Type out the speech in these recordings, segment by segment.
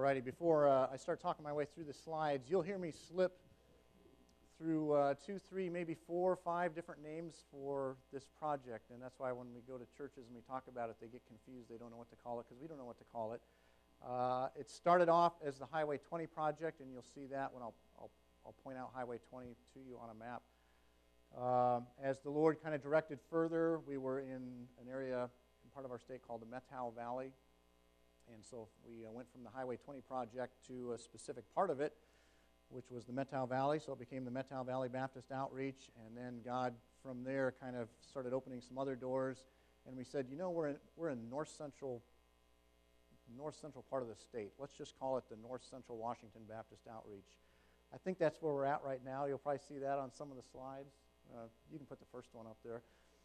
Alrighty, before I start talking my way through the slides, you'll hear me slip through 2, 3, maybe 4, 5 different names for this project, and that's why when we go to churches and we talk about it, they get confused. They don't know what to call it because we don't know what to call it. It started off as the Highway 20 project, and you'll see that when I'll point out Highway 20 to you on a map. As the Lord kind of directed further, we were in an area in part of our state called the Methow Valley. And so we went from the Highway 20 project to a specific part of it, which was the Methow Valley. So it became the Methow Valley Baptist Outreach. And then God, from there, kind of started opening some other doors. And we said, you know, we're in north central part of the state. Let's just call it the North Central Washington Baptist Outreach. I think that's where we're at right now. You'll probably see that on some of the slides. You can put the first one up there.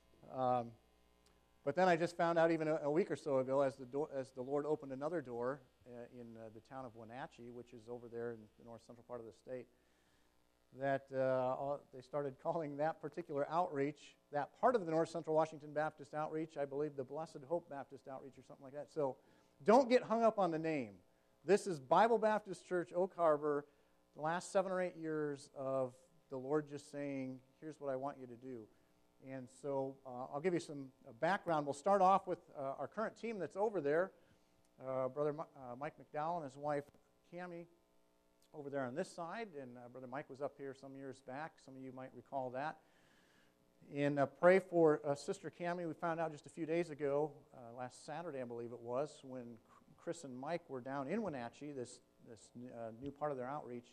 But then I just found out even a week or so ago, as the Lord opened another door in the town of Wenatchee, which is over there in the north central part of the state, that they started calling that particular outreach, that part of the North Central Washington Baptist Outreach, I believe the Blessed Hope Baptist Outreach or something like that. So don't get hung up on the name. This is Bible Baptist Church, Oak Harbor, the last 7 or 8 years of the Lord just saying, here's what I want you to do. And so I'll give you some background. We'll start off with our current team that's over there. Brother Mike McDowell and his wife Cammie over there on this side. And Brother Mike was up here some years back. Some of you might recall that. And pray for Sister Cammie. We found out just a few days ago, last Saturday I believe it was, when Chris and Mike were down in Wenatchee, this new part of their outreach.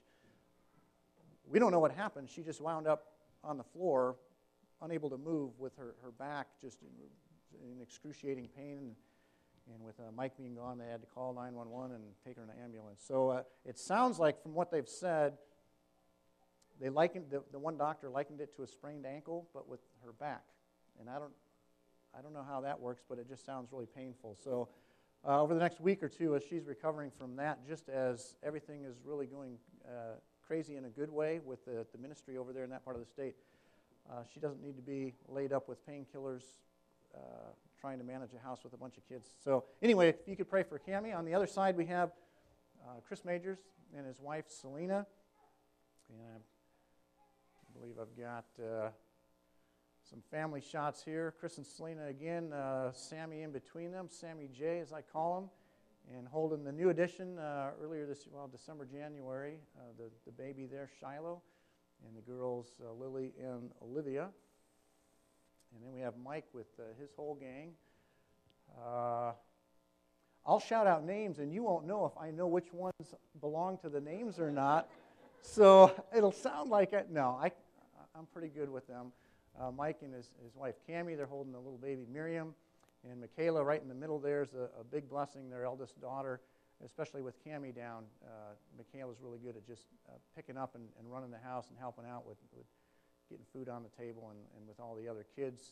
We don't know what happened. She just wound up on the floor, unable to move with her back, just in excruciating pain. And with Mike being gone, they had to call 911 and take her in an ambulance. So it sounds like, from what they've said, they likened the one doctor likened it to a sprained ankle, but with her back. And I don't know how that works, but it just sounds really painful. So over the next week or two, as she's recovering from that, just as everything is really going crazy in a good way with the ministry over there in that part of the state, she doesn't need to be laid up with painkillers trying to manage a house with a bunch of kids. So anyway, if you could pray for Cammie. On the other side, we have Chris Majors and his wife, Selena. And I believe I've got some family shots here. Chris and Selena again, Sammy in between them, Sammy J as I call him, and holding the new addition earlier December, January, the baby there, Shiloh. And the girls, Lily and Olivia. And then we have Mike with his whole gang. I'll shout out names, and you won't know if I know which ones belong to the names or not. So it'll sound like it. No, I'm pretty good with them. Mike and his wife, Cammie, they're holding the little baby, Miriam. And Michaela right in the middle there is a big blessing, their eldest daughter. Especially with Cammie down, Michaela's really good at just picking up and running the house and helping out with getting food on the table and with all the other kids.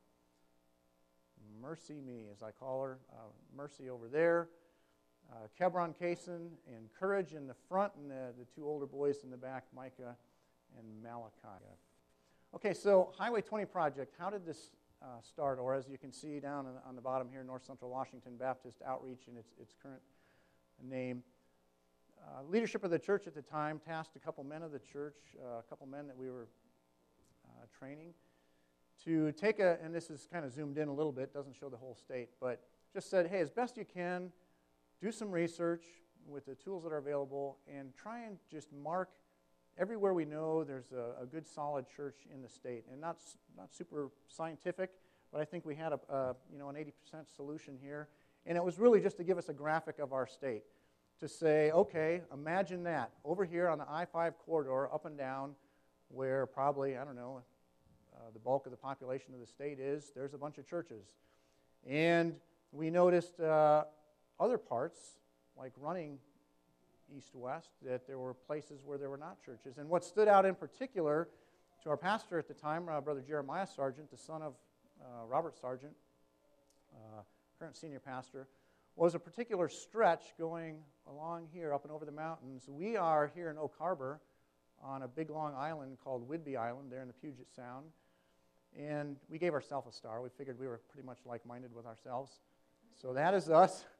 Mercy Me, as I call her. Mercy over there. Kebron Kaysen and Courage in the front, and the 2 older boys in the back, Micah and Malachi. Okay, so Highway 20 project, how did this start? Or as you can see down on the bottom here, North Central Washington Baptist Outreach in its current name. Leadership of the church at the time tasked a couple men of the church, a couple men that we were training, to take and this is kind of zoomed in a little bit, doesn't show the whole state, but just said, hey, as best you can, do some research with the tools that are available and try and just mark everywhere we know there's a good solid church in the state. And not super scientific, but I think we had an 80% solution here. And it was really just to give us a graphic of our state, to say, okay, imagine that. Over here on the I-5 corridor, up and down, where probably, I don't know, the bulk of the population of the state is, there's a bunch of churches. And we noticed other parts, like running east-west, that there were places where there were not churches. And what stood out in particular to our pastor at the time, Brother Jeremiah Sargent, the son of Robert Sargent, current senior pastor, was a particular stretch going along here up and over the mountains. We are here in Oak Harbor on a big long island called Whidbey Island there in the Puget Sound. And we gave ourselves a star. We figured we were pretty much like-minded with ourselves. So that is us.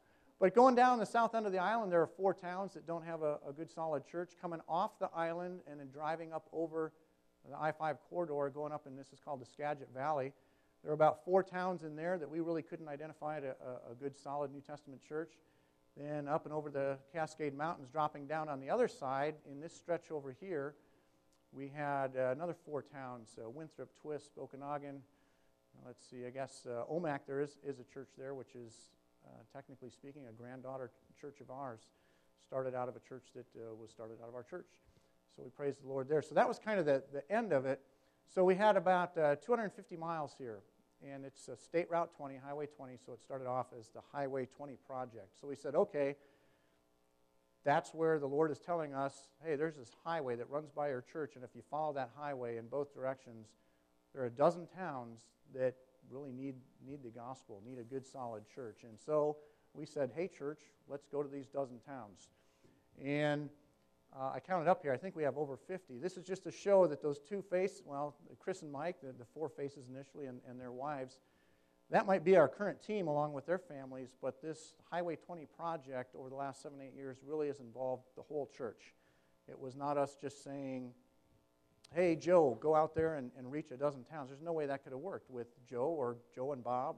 But going down the south end of the island, there are 4 towns that don't have a good solid church. Coming off the island and then driving up over the I-5 corridor, going up, and this is called the Skagit Valley, there are about 4 towns in there that we really couldn't identify a good solid New Testament church. Then up and over the Cascade Mountains, dropping down on the other side, in this stretch over here, we had another 4 towns, Winthrop, Twisp, Okanagan. Let's see, I guess Omak, there is a church there, which is, technically speaking, a granddaughter church of ours. Started out of a church that was started out of our church. So we praise the Lord there. So that was kind of the end of it. So we had about 250 miles here. And it's State Route 20, Highway 20, so it started off as the Highway 20 project. So we said, okay, that's where the Lord is telling us, hey, there's this highway that runs by your church, and if you follow that highway in both directions, there are a dozen towns that really need the gospel, need a good, solid church. And so we said, hey, church, let's go to these dozen towns. And I counted up here. I think we have over 50. This is just to show that those 2 faces, well, Chris and Mike, the 4 faces initially, and their wives, that might be our current team along with their families, but this Highway 20 project over the last 7, 8 years really has involved the whole church. It was not us just saying, hey, Joe, go out there and reach a dozen towns. There's no way that could have worked with Joe or Joe and Bob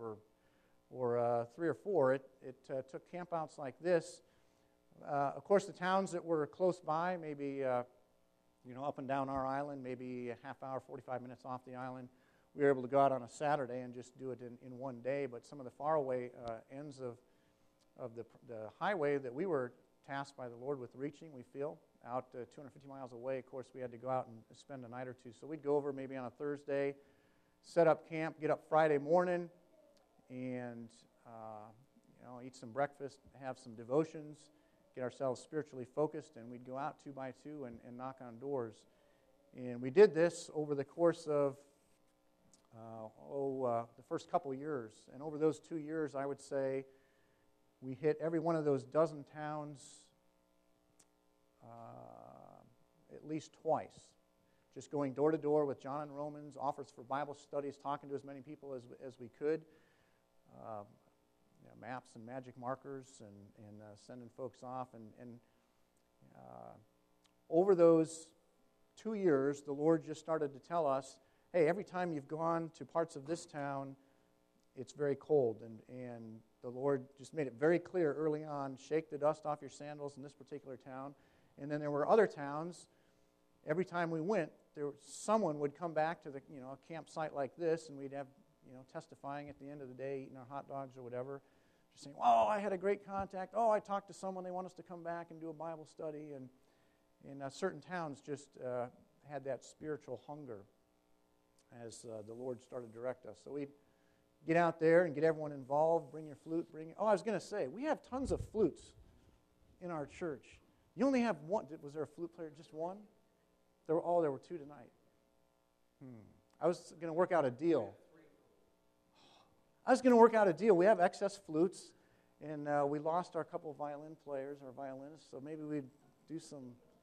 or 3 or 4. It took campouts like this. Of course, the towns that were close by, maybe up and down our island, maybe a half hour, 45 minutes off the island, we were able to go out on a Saturday and just do it in one day. But some of the faraway ends of the highway that we were tasked by the Lord with reaching, we feel, out 250 miles away. Of course, we had to go out and spend a night or 2. So we'd go over maybe on a Thursday, set up camp, get up Friday morning, and eat some breakfast, have some devotions, get ourselves spiritually focused, and we'd go out 2 by 2 and knock on doors. And we did this over the course of the first couple years. And over those 2 years, I would say we hit every one of those dozen towns at least twice. Just going door to door with John and Romans, offers for Bible studies, talking to as many people as we could. Maps and magic markers and sending folks off. And over those 2 years, the Lord just started to tell us, hey, every time you've gone to parts of this town, it's very cold. And the Lord just made it very clear early on, shake the dust off your sandals in this particular town. And then there were other towns, every time we went, someone would come back to a campsite like this, and we'd have testifying at the end of the day, eating our hot dogs or whatever, just saying, oh, I had a great contact. Oh, I talked to someone. They want us to come back and do a Bible study. And certain towns just had that spiritual hunger as the Lord started to direct us. So we'd get out there and get everyone involved, bring your flute, I was going to say, we have tons of flutes in our church. You only have one. Was there a flute player, just one? There were 2 tonight. I was going to work out a deal. We have excess flutes, and we lost our couple of violin players, our violinists, so maybe we'd do some...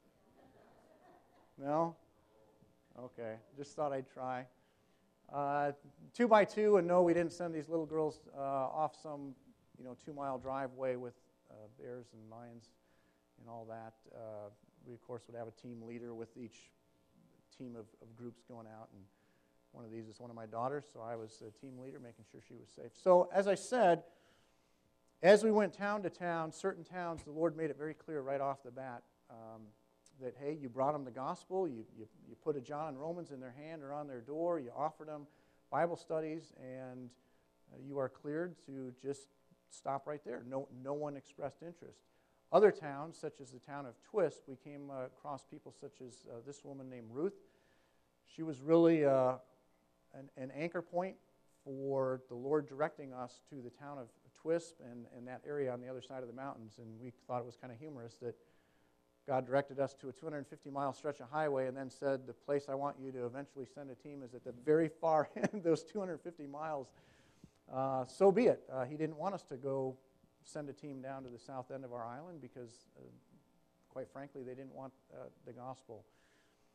No? Okay, just thought I'd try. 2 by 2, and no, we didn't send these little girls off some 2-mile driveway with bears and lions and all that. We, of course, would have a team leader with each team of groups going out, and one of these is one of my daughters, so I was a team leader, making sure she was safe. So, as I said, as we went town to town, certain towns, the Lord made it very clear right off the bat that, hey, you brought them the gospel, you put a John and Romans in their hand or on their door, you offered them Bible studies, and you are cleared to just stop right there. No one expressed interest. Other towns, such as the town of Twisp, we came across people such as this woman named Ruth. She was really an anchor point for the Lord directing us to the town of Twisp and that area on the other side of the mountains. And we thought it was kind of humorous that God directed us to a 250-mile stretch of highway and then said, the place I want you to eventually send a team is at the very far end, those 250 miles. So be it. He didn't want us to go send a team down to the south end of our island because, quite frankly, they didn't want the gospel.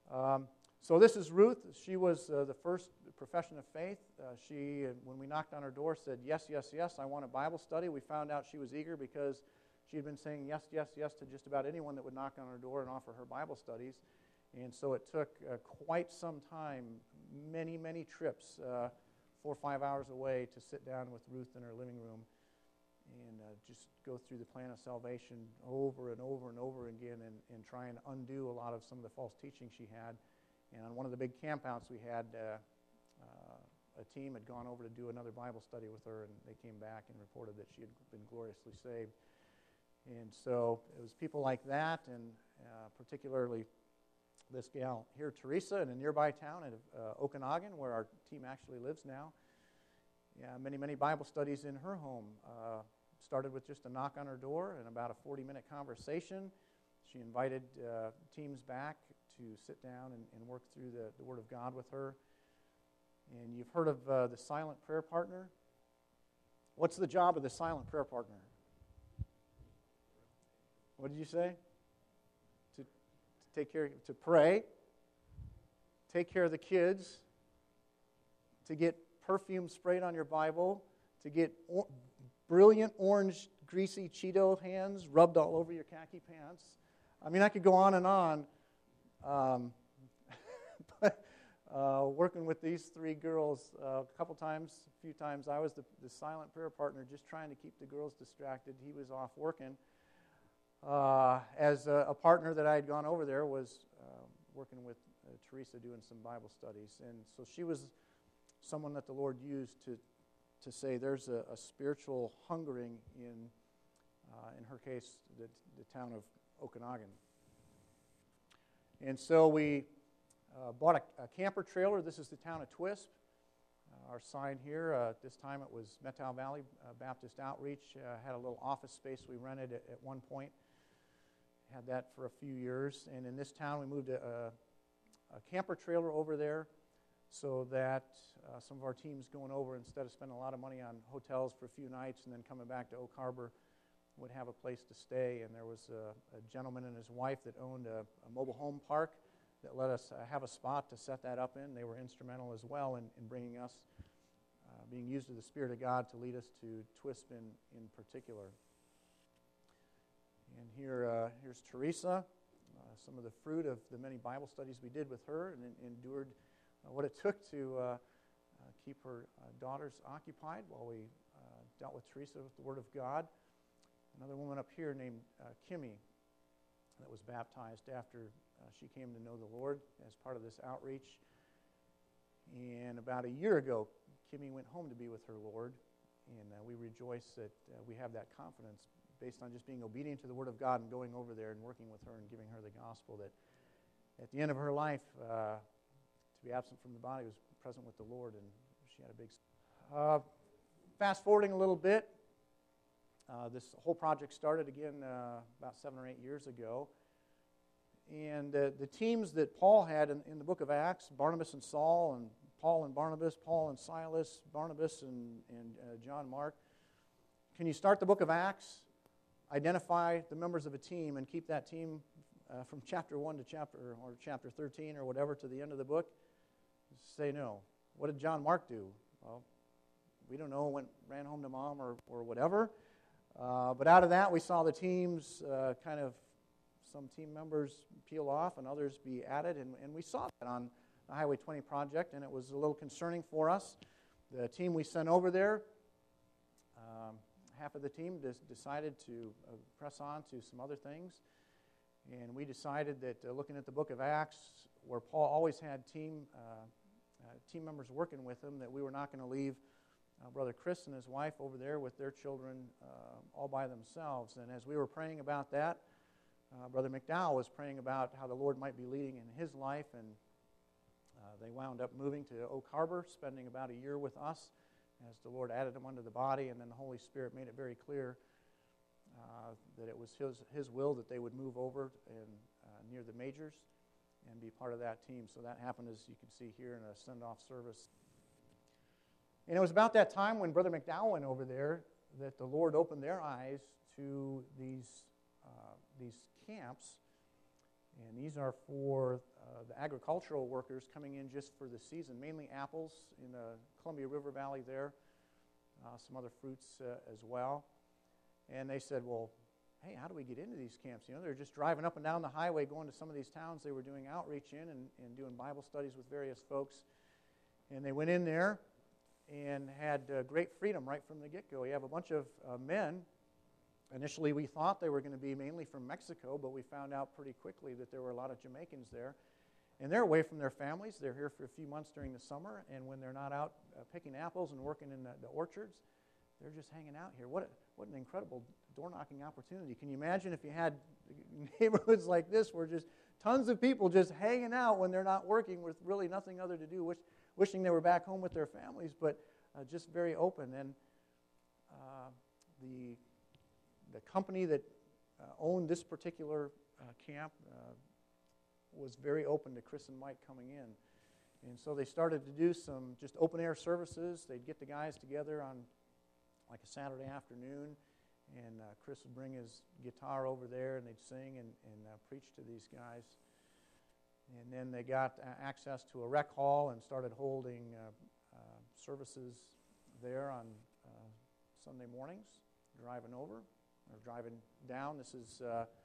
So this is Ruth. She was the first profession of faith. When we knocked on her door, said, yes, yes, yes, I want a Bible study. We found out she was eager because she had been saying yes, yes, yes to just about anyone that would knock on her door and offer her Bible studies. And so it took quite some time, many, many trips, 4 or 5 hours away, to sit down with Ruth in her living room and just go through the plan of salvation over and over and over again and try and undo a lot of some of the false teaching she had. And on one of the big campouts we had, a team had gone over to do another Bible study with her, and they came back and reported that she had been gloriously saved. And so it was people like that, and particularly this gal here, Teresa, in a nearby town in Okanagan, where our team actually lives now. Yeah, many, many Bible studies in her home. Started with just a knock on her door and about a 40-minute conversation. She invited teams back to sit down and work through the Word of God with her. And you've heard of the silent prayer partner. What's the job of the silent prayer partner? What did you say? To take care, to pray, take care of the kids, to get perfume sprayed on your Bible, to get brilliant orange greasy Cheeto hands rubbed all over your khaki pants. I mean, I could go on and on. But working with these three girls a few times, I was the silent prayer partner, just trying to keep the girls distracted. He was off working. As a partner that I had gone over there was working with Teresa doing some Bible studies. And so she was someone that the Lord used to say there's a spiritual hungering in her case, the town of Okanagan. And so we bought a camper trailer. This is the town of Twisp. Our sign here, this time it was Methow Valley Baptist Outreach. Had a little office space we rented at one point. Had that for a few years. And in this town, we moved a camper trailer over there so that some of our teams going over, instead of spending a lot of money on hotels for a few nights and then coming back to Oak Harbor, would have a place to stay. And there was a gentleman and his wife that owned a mobile home park that let us have a spot to set that up in. They were instrumental as well in bringing us, being used of the Spirit of God to lead us to Twisp in particular. And here's Teresa, some of the fruit of the many Bible studies we did with her, and endured what it took to keep her daughters occupied while we dealt with Teresa with the Word of God. Another woman up here named Kimmy that was baptized after she came to know the Lord as part of this outreach. And about a year ago, Kimmy went home to be with her Lord, and we rejoice that we have that confidence based on just being obedient to the Word of God and going over there and working with her and giving her the gospel, that at the end of her life, to be absent from the body was present with the Lord, and she had a big... Fast forwarding a little bit, this whole project started again about 7 or 8 years ago. And the teams that Paul had in the book of Acts, Barnabas and Saul, and Paul and Barnabas, Paul and Silas, Barnabas and John Mark. Can you start the book of Acts, identify the members of a team, and keep that team from chapter 1 to chapter 13 or whatever to the end of the book? Say no. What did John Mark do? Well, we don't know, ran home to mom or whatever. But out of that, we saw the teams some team members peel off and others be added, and we saw that on the Highway 20 project, and it was a little concerning for us. The team we sent over there, half of the team decided to press on to some other things, and we decided that looking at the book of Acts, where Paul always had team members working with him, that we were not going to leave Brother Chris and his wife over there with their children all by themselves. And as we were praying about that, Brother McDowell was praying about how the Lord might be leading in his life, and they wound up moving to Oak Harbor, spending about a year with us as the Lord added them unto the body, and then the Holy Spirit made it very clear that it was His will that they would move over and near the majors and be part of that team. So that happened, as you can see here, in a send-off service. And it was about that time when Brother McDowell went over there that the Lord opened their eyes to these camps And these are for the agricultural workers coming in just for the season, mainly apples in the Columbia River Valley there, some other fruits as well. And they said, well, hey, how do we get into these camps? You know, they're just driving up and down the highway going to some of these towns they were doing outreach in and doing Bible studies with various folks. And they went in there and had great freedom right from the get-go. You have a bunch of men. Initially, we thought they were going to be mainly from Mexico, but we found out pretty quickly that there were a lot of Jamaicans there. And they're away from their families. They're here for a few months during the summer, and when they're not out picking apples and working in the orchards, they're just hanging out here. What an incredible door-knocking opportunity. Can you imagine if you had neighborhoods like this where just tons of people just hanging out when they're not working with really nothing other to do, wishing they were back home with their families, but just very open. And the company that owned this particular camp was very open to Chris and Mike coming in. And so they started to do some just open-air services. They'd get the guys together on like a Saturday afternoon, and Chris would bring his guitar over there, and they'd sing and preach to these guys. And then they got access to a rec hall and started holding services there on Sunday mornings, driving over or driving down. This is,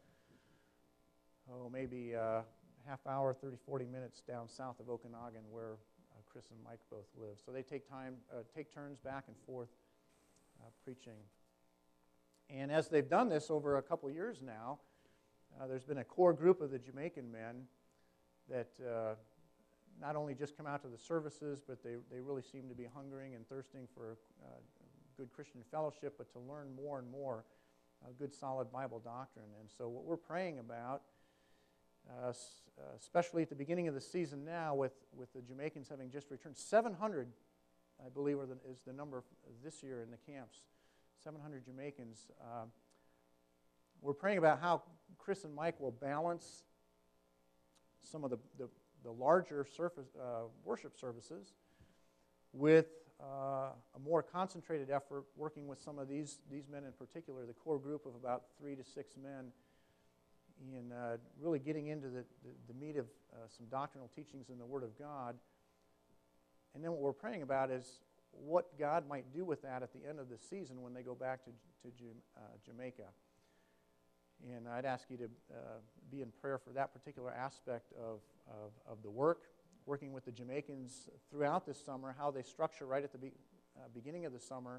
maybe half hour, 30, 40 minutes down south of Okanagan where Chris and Mike both live. So they take turns back and forth preaching. And as they've done this over a couple years now, there's been a core group of the Jamaican men that not only just come out to the services, but they really seem to be hungering and thirsting for good Christian fellowship, but to learn more and more good, solid Bible doctrine. And so what we're praying about, especially at the beginning of the season now, with the Jamaicans having just returned, 700, I believe, is the number this year in the camps, 700 Jamaicans. We're praying about how Chris and Mike will balance some of the larger worship services with a more concentrated effort working with some of these men in particular, the core group of about 3 to 6 men, in really getting into the meat of some doctrinal teachings in the Word of God. And then what we're praying about is what God might do with that at the end of the season when they go back to Jamaica. And I'd ask you to be in prayer for that particular aspect of the work, working with the Jamaicans throughout this summer, how they structure right at the beginning of the summer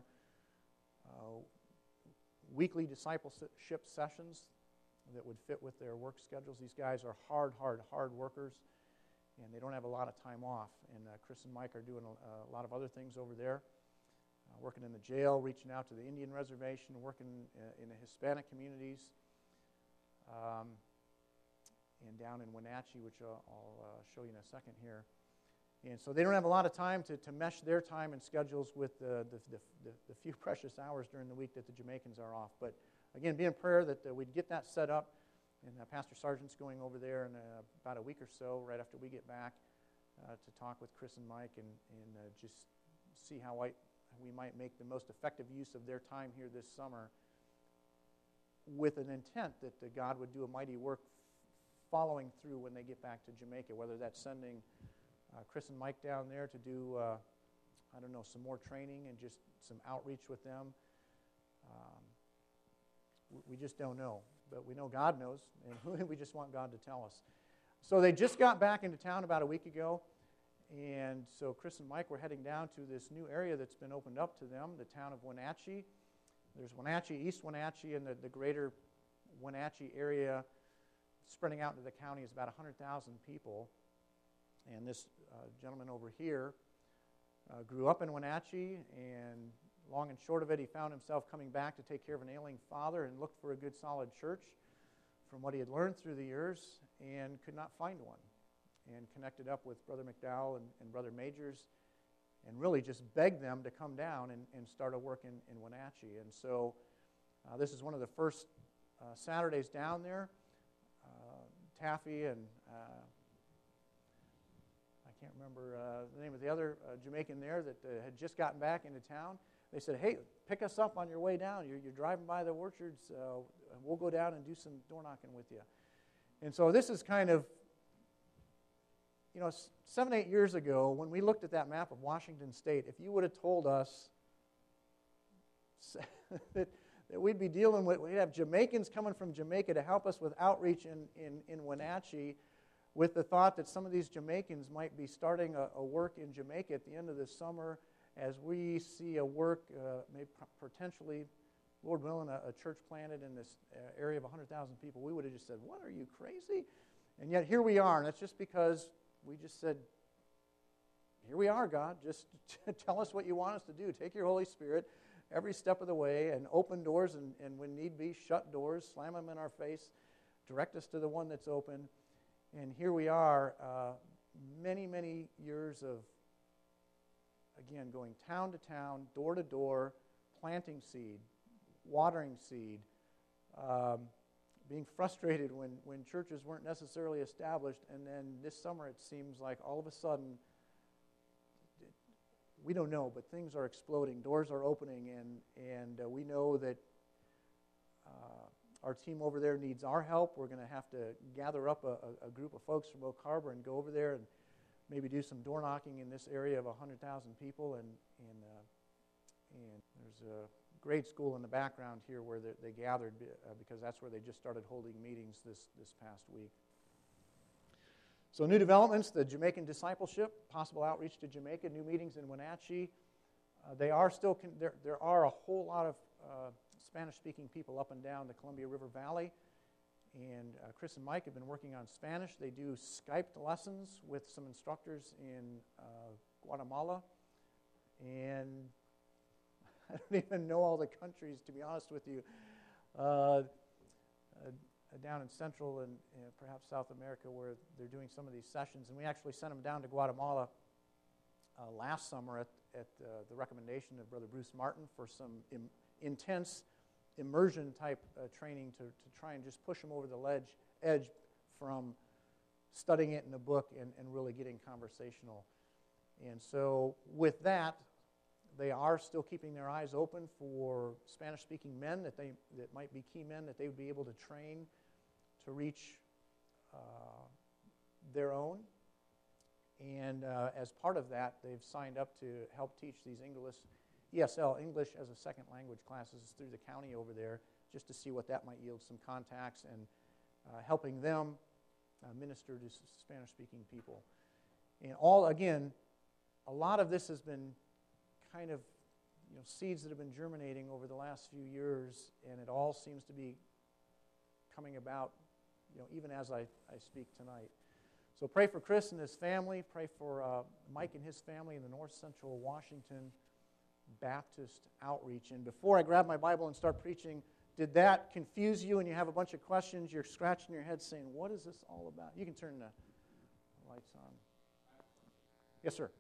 weekly discipleship sessions that would fit with their work schedules. These guys are hard workers, and they don't have a lot of time off. And Chris and Mike are doing a lot of other things over there, working in the jail, reaching out to the Indian reservation, working in the Hispanic communities, and down in Wenatchee, which I'll show you in a second here. And so they don't have a lot of time to mesh their time and schedules with the few precious hours during the week that the Jamaicans are off. But again, be in prayer that we'd get that set up. And Pastor Sargent's going over there in about a week or so, right after we get back, to talk with Chris and Mike and just see how we might make the most effective use of their time here this summer, with an intent that God would do a mighty work following through when they get back to Jamaica, whether that's sending Chris and Mike down there to do, some more training and just some outreach with them. We just don't know, but we know God knows, and we just want God to tell us. So they just got back into town about a week ago, and so Chris and Mike were heading down to this new area that's been opened up to them, the town of Wenatchee. There's Wenatchee, East Wenatchee, and the greater Wenatchee area spreading out into the county is about 100,000 people. And this gentleman over here grew up in Wenatchee, and long and short of it, he found himself coming back to take care of an ailing father and looked for a good, solid church from what he had learned through the years and could not find one, and connected up with Brother McDowell and Brother Majors and really just begged them to come down and start a work in Wenatchee. And so this is one of the first Saturdays down there. Taffy and I can't remember the name of the other Jamaican there that had just gotten back into town. They said, hey, pick us up on your way down. You're driving by the orchards. We'll go down and do some door knocking with you. And so this is kind of, 7, 8 years ago, when we looked at that map of Washington State, if you would have told us that we'd be dealing with, we'd have Jamaicans coming from Jamaica to help us with outreach in Wenatchee, with the thought that some of these Jamaicans might be starting a work in Jamaica at the end of this summer, as we see a work, maybe potentially, Lord willing, a church planted in this area of 100,000 people, we would have just said, what, are you crazy? And yet here we are, and it's just because we just said, here we are, God. Just tell us what you want us to do. Take your Holy Spirit every step of the way and open doors, and when need be, shut doors, slam them in our face, direct us to the one that's open. And here we are, many, many years of, again, going town to town, door to door, planting seed, watering seed, being frustrated when churches weren't necessarily established, and then this summer it seems like all of a sudden, we don't know, but things are exploding, doors are opening, and we know that our team over there needs our help. We're going to have to gather up a group of folks from Oak Harbor and go over there and maybe do some door knocking in this area of 100,000 people, and there's a grade school in the background here where they gathered because that's where they just started holding meetings this past week. So new developments, the Jamaican discipleship, possible outreach to Jamaica, new meetings in Wenatchee. They are still, there are a whole lot of Spanish-speaking people up and down the Columbia River Valley, and Chris and Mike have been working on Spanish. They do Skyped lessons with some instructors in Guatemala, and I don't even know all the countries, to be honest with you, down in Central and perhaps South America where they're doing some of these sessions. And we actually sent them down to Guatemala last summer at the recommendation of Brother Bruce Martin for some intense immersion-type training to try and just push them over the edge from studying it in a book and really getting conversational. And so with that, they are still keeping their eyes open for Spanish-speaking men that might be key men that they would be able to train to reach their own. And as part of that, they've signed up to help teach these ESL, English as a Second Language classes through the county over there, just to see what that might yield, some contacts and helping them minister to Spanish-speaking people. And a lot of this has been kind of seeds that have been germinating over the last few years, and it all seems to be coming about, even as I speak tonight. So pray for Chris and his family. Pray for Mike and his family in the North Central Washington Baptist outreach. And before I grab my Bible and start preaching, did that confuse you and you have a bunch of questions? You're scratching your head saying, what is this all about? You can turn the lights on. Yes, sir.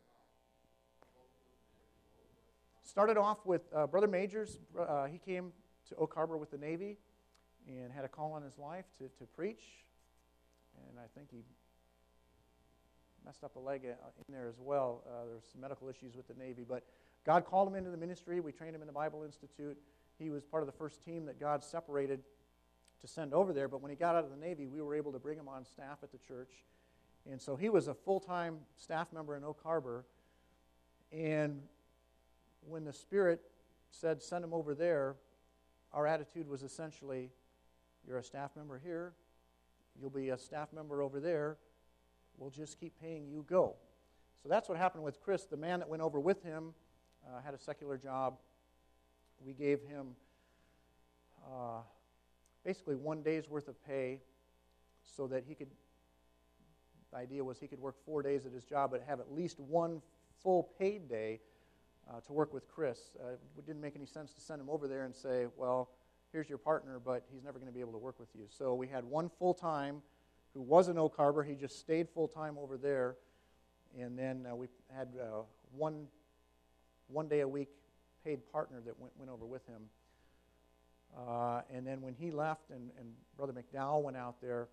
Started off with Brother Majors. He came to Oak Harbor with the Navy and had a call on his life to preach. And I think he messed up a leg in there as well. There were some medical issues with the Navy. But God called him into the ministry. We trained him in the Bible Institute. He was part of the first team that God separated to send over there. But when he got out of the Navy, we were able to bring him on staff at the church. And so he was a full-time staff member in Oak Harbor. And when the Spirit said, send him over there, our attitude was essentially, you're a staff member here, you'll be a staff member over there, we'll just keep paying you, go. So that's what happened with Chris. The man that went over with him had a secular job. We gave him basically 1 day's worth of pay so that the idea was he could work 4 days at his job but have at least one full paid day to work with Chris. It didn't make any sense to send him over there and say, well, here's your partner, but he's never going to be able to work with you. So we had one full-time who was in Oak Harbor. He just stayed full-time over there. And then we had one day a week paid partner that went over with him. And then when he left and Brother McDowell went out there,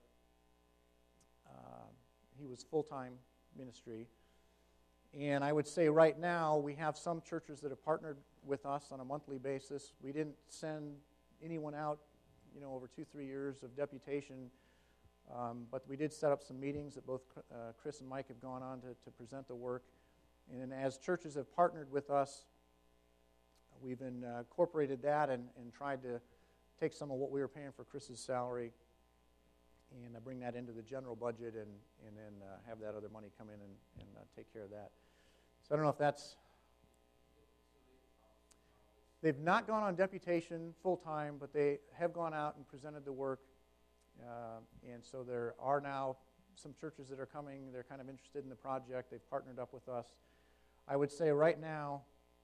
he was full-time ministry. And I would say right now we have some churches that have partnered with us on a monthly basis. We didn't send anyone out, over 2-3 years of deputation But we did set up some meetings that both Chris and Mike have gone on to present the work. And as churches have partnered with us, we've incorporated that and tried to take some of what we were paying for Chris's salary and bring that into the general budget and then have that other money come in and take care of that. So I don't know if that's... They've not gone on deputation full-time, but they have gone out and presented the work. And so there are now some churches that are coming. They're kind of interested in the project. They've partnered up with us. I would say right now,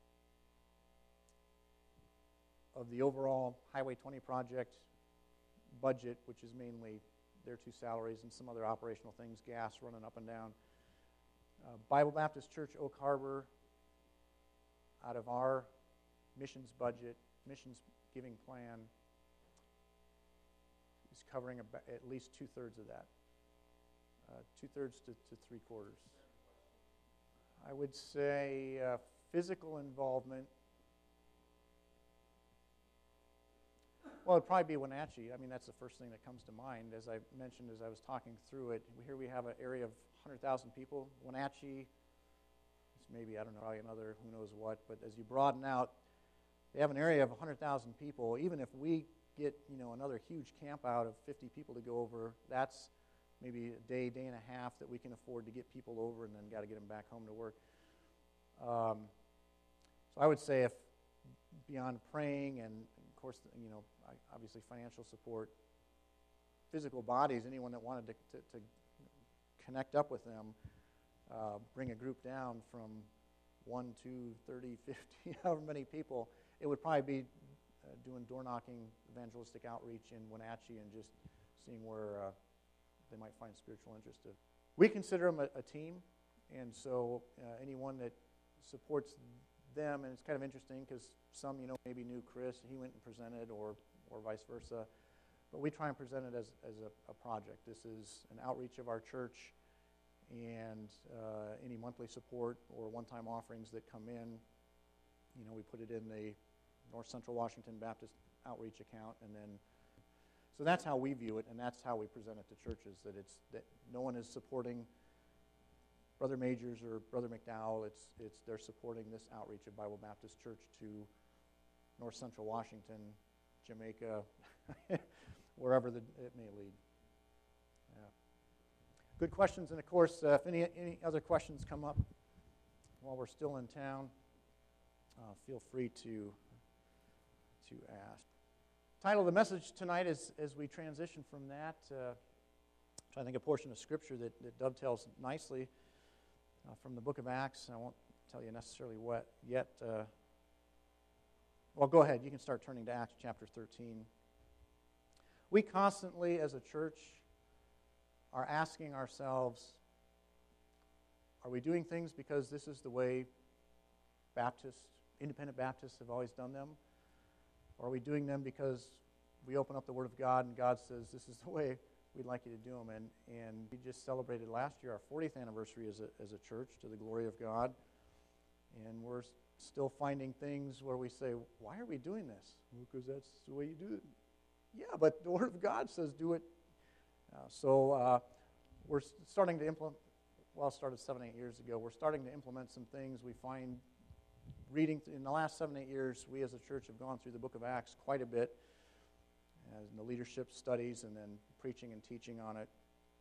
of the overall Highway 20 project budget, which is mainly their two salaries and some other operational things, gas running up and down, Bible Baptist Church Oak Harbor, out of our missions budget, missions giving plan, is covering at least two-thirds of that. Two-thirds to three-quarters. I would say physical involvement. Well, it'd probably be Wenatchee. I mean, that's the first thing that comes to mind. As I mentioned as I was talking through it, here we have an area of 100,000 people. Wenatchee is maybe, I don't know, probably another who knows what. But as you broaden out, they have an area of 100,000 people. Even if we get, another huge camp out of 50 people to go over, that's maybe a day and a half that we can afford to get people over and then got to get them back home to work. So I would say if beyond praying and, of course, obviously financial support, physical bodies, anyone that wanted to connect up with them, bring a group down from 1, 2, 30, 50, however many people, it would probably be doing door-knocking, evangelistic outreach in Wenatchee and just seeing where they might find spiritual interest. We consider them a team, and so anyone that supports them, and it's kind of interesting because some, maybe knew Chris, he went and presented, or vice versa, but we try and present it as a project. This is an outreach of our church, and any monthly support or one-time offerings that come in, we put it in the North Central Washington Baptist Outreach account, and then, so that's how we view it, and that's how we present it to churches, that no one is supporting Brother Majors or Brother McDowell. It's they're supporting this outreach of Bible Baptist Church to North Central Washington, Jamaica, wherever it may lead. Yeah. Good questions, and of course, if any other questions come up while we're still in town, feel free to ask. Title of the message tonight is, as we transition from that, I think a portion of Scripture that dovetails nicely from the book of Acts. I won't tell you necessarily what yet. Well, go ahead. You can start turning to Acts chapter 13. We constantly, as a church, are asking ourselves, are we doing things because this is the way independent Baptists have always done them? Or are we doing them because we open up the Word of God and God says this is the way we'd like you to do them? And we just celebrated last year our 40th anniversary as a church, to the glory of God. And we're still finding things where we say, why are we doing this? Well, because that's the way you do it. Yeah, but the Word of God says do it. So we're starting to implement, well, it started 7-8 years ago. We're starting to implement some things. We find reading in the last 7-8 years, we as a church have gone through the book of Acts quite a bit, in the leadership studies and then preaching and teaching on it.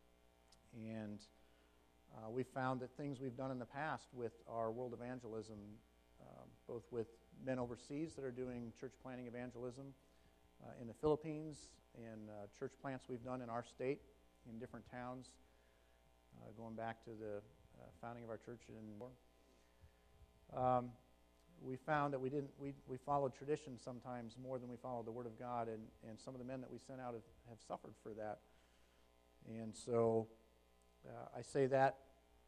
And we found that things we've done in the past with our world evangelism, both with men overseas that are doing church planting evangelism in the Philippines, and church plants we've done in our state in different towns, going back to the founding of our church in we found that we followed tradition sometimes more than we followed the Word of God, and some of the men that we sent out have suffered for that. And so I say that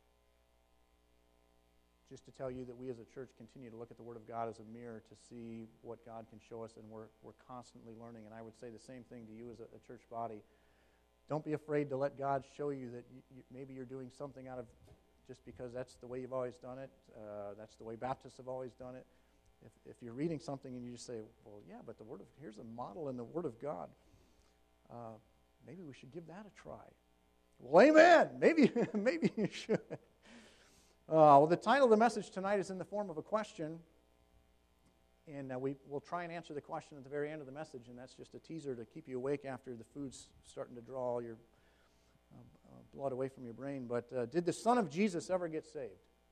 just to tell you that we as a church continue to look at the Word of God as a mirror to see what God can show us, and we're constantly learning. And I would say the same thing to you as a church body. Don't be afraid to let God show you that maybe you're doing something out of just because that's the way you've always done it. That's the way Baptists have always done it. If you're reading something and you just say, well, yeah, but here's a model in the Word of God. Maybe we should give that a try. Well, amen. Maybe, maybe you should. Well, the title of the message tonight is in the form of a question, and we'll try and answer the question at the very end of the message, and that's just a teaser to keep you awake after the food's starting to draw all your blood away from your brain. But did the Son of Jesus ever get saved?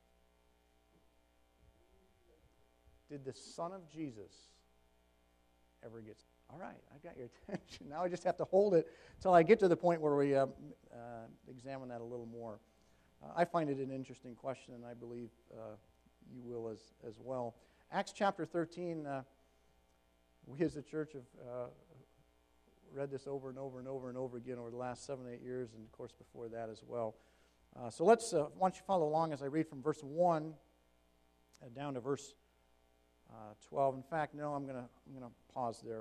Did the Son of Jesus ever get saved? All right, I got your attention. Now I just have to hold it until I get to the point where we examine that a little more. I find it an interesting question, and I believe you will as well. Acts chapter 13, we as a church have read this over and over and over and over again over the last 7 or 8 years, and of course before that as well. So let's, why don't you follow along as I read from verse 1 down to verse 12. In fact, no, I'm going to pause there.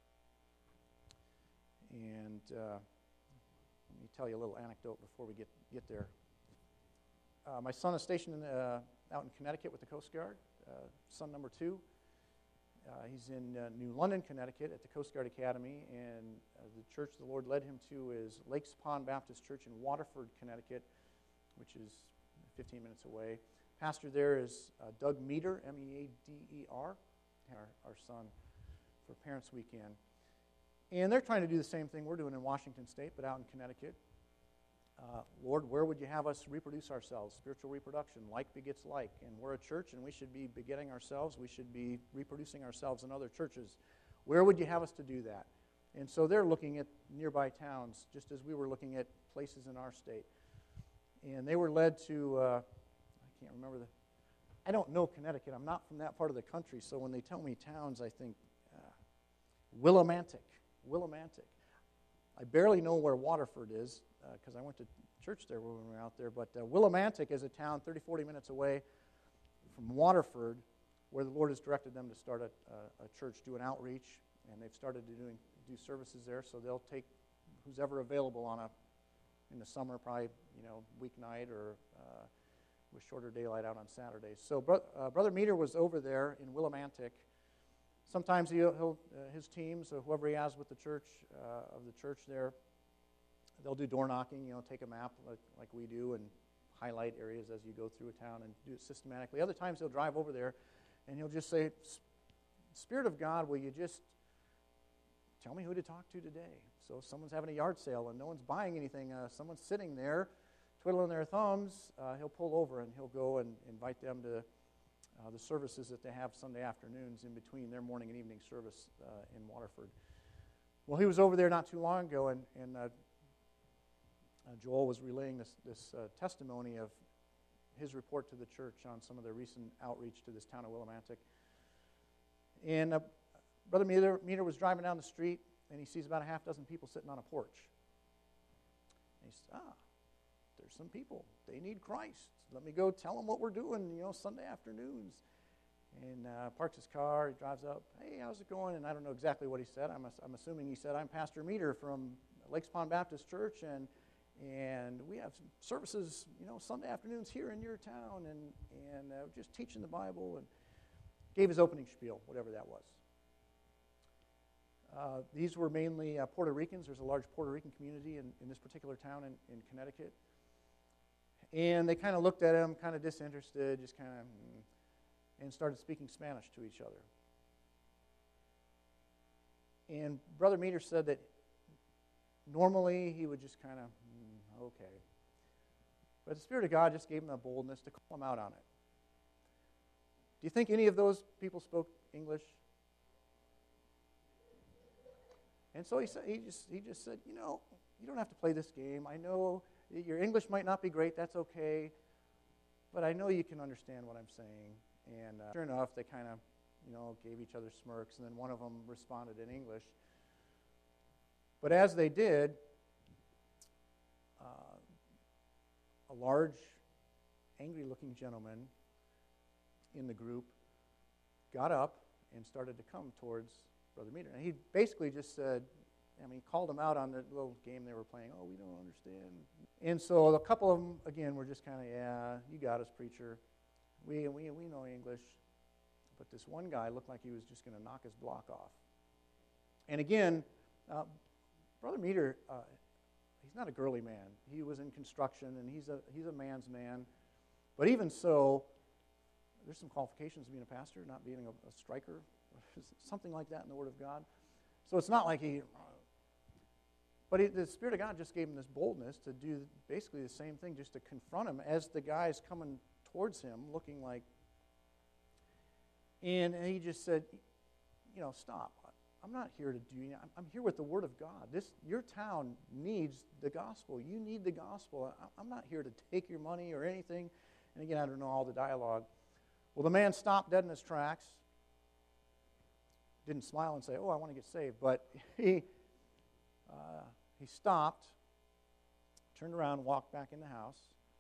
And let me tell you a little anecdote before we get there. My son is stationed out in Connecticut with the Coast Guard, son number 2. He's in New London, Connecticut at the Coast Guard Academy, and the church the Lord led him to is Lakes Pond Baptist Church in Waterford, Connecticut, which is 15 minutes away. Pastor there is Doug Meader, M-E-A-D-E-R, our son for Parents Weekend. And they're trying to do the same thing we're doing in Washington State, but out in Connecticut. Lord, where would you have us reproduce ourselves? Spiritual reproduction, like begets like. And we're a church, and we should be begetting ourselves. We should be reproducing ourselves in other churches. Where would you have us to do that? And so they're looking at nearby towns, just as we were looking at places in our state. And they were led to, I can't remember I don't know Connecticut. I'm not from that part of the country, so when they tell me towns, I think Willimantic. I barely know where Waterford is because I went to church there when we were out there, but Willimantic is a town 30, 40 minutes away from Waterford where the Lord has directed them to start a church, do an outreach, and they've started to do services there, so they'll take who's ever available in the summer, probably, weeknight or with shorter daylight out on Saturdays. So Brother Meader was over there in Willimantic. Sometimes his teams, or whoever he has with the church, of the church there, they'll do door knocking, take a map like we do and highlight areas as you go through a town and do it systematically. Other times he'll drive over there and he'll just say, Spirit of God, will you just tell me who to talk to today? So if someone's having a yard sale and no one's buying anything, someone's sitting there twiddling their thumbs, he'll pull over and he'll go and invite them to the services that they have Sunday afternoons in between their morning and evening service in Waterford. Well, he was over there not too long ago, and Joel was relaying this testimony of his report to the church on some of their recent outreach to this town of Willimantic. And Brother Meader was driving down the street, and he sees about a half dozen people sitting on a porch. And he says, there's some people. They need Christ. Let me go tell them what we're doing, Sunday afternoons. And parks his car. He drives up. Hey, how's it going? And I don't know exactly what he said. I'm assuming he said, I'm Pastor Meader from Lakes Pond Baptist Church, and we have some services, Sunday afternoons here in your town, and just teaching the Bible, and gave his opening spiel, whatever that was. These were mainly Puerto Ricans. There's a large Puerto Rican community in this particular town in Connecticut. And they kind of looked at him, kind of disinterested, just kind of, and started speaking Spanish to each other. And Brother Meader said that normally he would just kind of, okay. But the Spirit of God just gave him the boldness to call him out on it. Do you think any of those people spoke English? And so he just said, you don't have to play this game. I know your English might not be great, that's okay, but I know you can understand what I'm saying. And sure enough, they kind of, gave each other smirks, and then one of them responded in English. But as they did, a large, angry-looking gentleman in the group got up and started to come towards Brother Meader. And he basically just said, he called them out on the little game they were playing. Oh, we don't understand. And so a couple of them, again, were just kind of, yeah, you got us, preacher. We know English. But this one guy looked like he was just going to knock his block off. And again, Brother Meader, he's not a girly man. He was in construction, and he's a man's man. But even so, there's some qualifications to being a pastor, not being a striker, something like that in the Word of God. So it's not like but the Spirit of God just gave him this boldness to do basically the same thing, just to confront him as the guy's coming towards him, looking like, and he just said, stop. I'm not here to do. I'm here with the Word of God. Your town needs the gospel. You need the gospel. I'm not here to take your money or anything. And again, I don't know all the dialogue. Well, the man stopped dead in his tracks. Didn't smile and say, "Oh, I want to get saved," but he stopped, turned around, walked back in the house.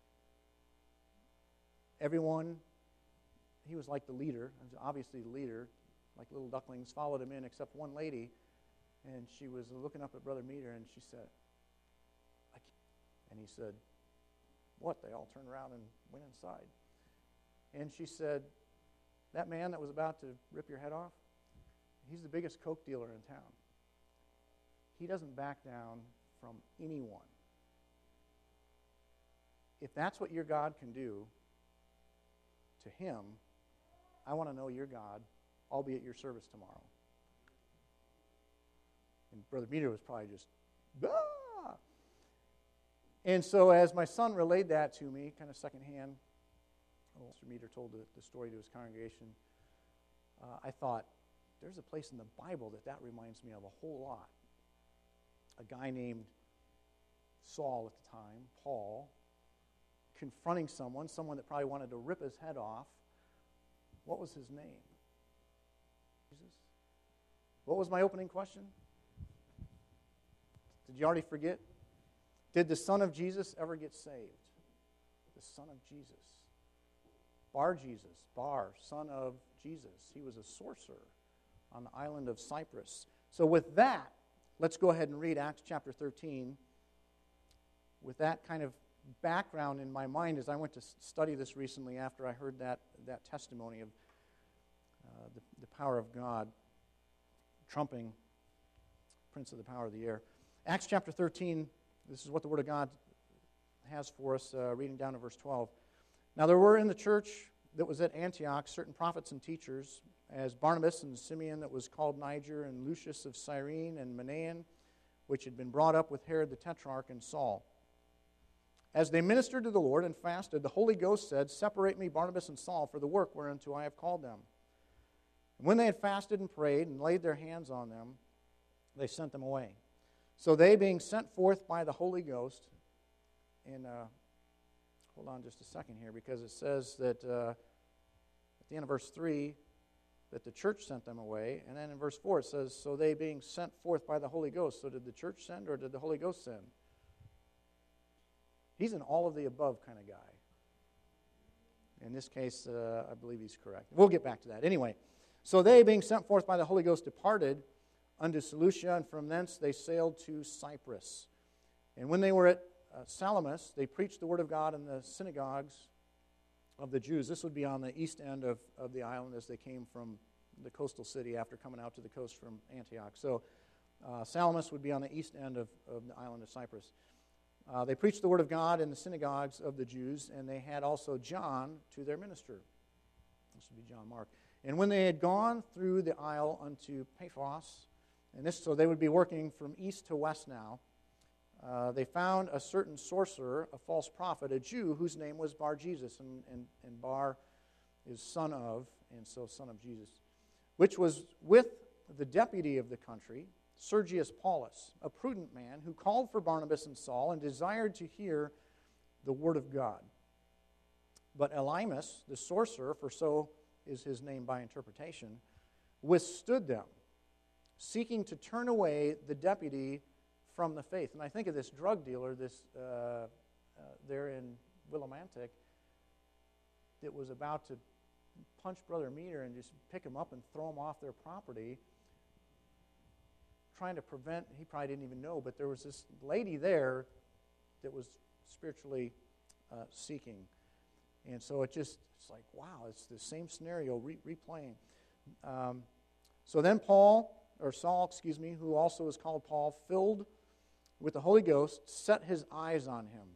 Everyone, he was like the leader, obviously the leader, like little ducklings, followed him in, except one lady, and she was looking up at Brother Meter, and she said, and he said, "What?" They all turned around and went inside. And she said, "That man that was about to rip your head off, he's the biggest coke dealer in town. He doesn't back down from anyone. If that's what your God can do to him, I want to know your God. I'll be at your service tomorrow." And Brother Meter was probably just, ah! And so as my son relayed that to me, kind of secondhand, Mr. Meter told the story to his congregation, I thought, there's a place in the Bible that reminds me of a whole lot. A guy named Saul at the time, Paul, confronting someone that probably wanted to rip his head off. What was his name? Jesus. What was my opening question? Did you already forget? Did the son of Jesus ever get saved? The son of Jesus. Bar-Jesus, son of Jesus. He was a sorcerer on the island of Cyprus. So with that, let's go ahead and read Acts chapter 13. With that kind of background in my mind as I went to study this recently after I heard that testimony of the power of God trumping Prince of the Power of the Air. Acts chapter 13, this is what the Word of God has for us, reading down to verse 12. "Now there were in the church that was at Antioch certain prophets and teachers, as Barnabas and Simeon that was called Niger, and Lucius of Cyrene, and Manaen, which had been brought up with Herod the Tetrarch, and Saul. As they ministered to the Lord and fasted, the Holy Ghost said, 'Separate me Barnabas and Saul for the work whereunto I have called them.' And when they had fasted and prayed and laid their hands on them, they sent them away. So they, being sent forth by the Holy Ghost," and hold on just a second here, because it says that at the end of verse 3, that the church sent them away. And then in verse 4 it says, "So they being sent forth by the Holy Ghost." So did the church send or did the Holy Ghost send? He's an all of the above kind of guy. In this case, I believe he's correct. We'll get back to that. Anyway, "So they being sent forth by the Holy Ghost departed unto Seleucia, and from thence they sailed to Cyprus. And when they were at Salamis, they preached the word of God in the synagogues of the Jews." This would be on the east end of the island as they came from the coastal city after coming out to the coast from Antioch. So Salamis would be on the east end of the island of Cyprus. They preached the word of God in the synagogues of the Jews, and they had also John to their minister. This would be John Mark. "And when they had gone through the isle unto Paphos," so they would be working from east to west now, "they found a certain sorcerer, a false prophet, a Jew, whose name was Bar-Jesus," and Bar is son of, and so son of Jesus, "which was with the deputy of the country, Sergius Paulus, a prudent man, who called for Barnabas and Saul, and desired to hear the word of God. But Elymas, the sorcerer, for so is his name by interpretation, withstood them, seeking to turn away the deputy from the faith." And I think of this drug dealer, there in Willimantic, that was about to punch Brother Meter and just pick him up and throw him off their property, trying to prevent, he probably didn't even know, but there was this lady there that was spiritually seeking. And so it's like, wow, it's the same scenario replaying. So then Saul, who also is called Paul, filled with the Holy Ghost, set his eyes on him.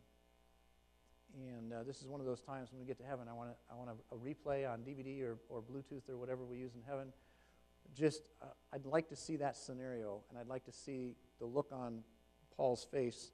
And this is one of those times when we get to heaven, I want a replay on DVD or Bluetooth or whatever we use in heaven. I'd like to see that scenario, and I'd like to see the look on Paul's face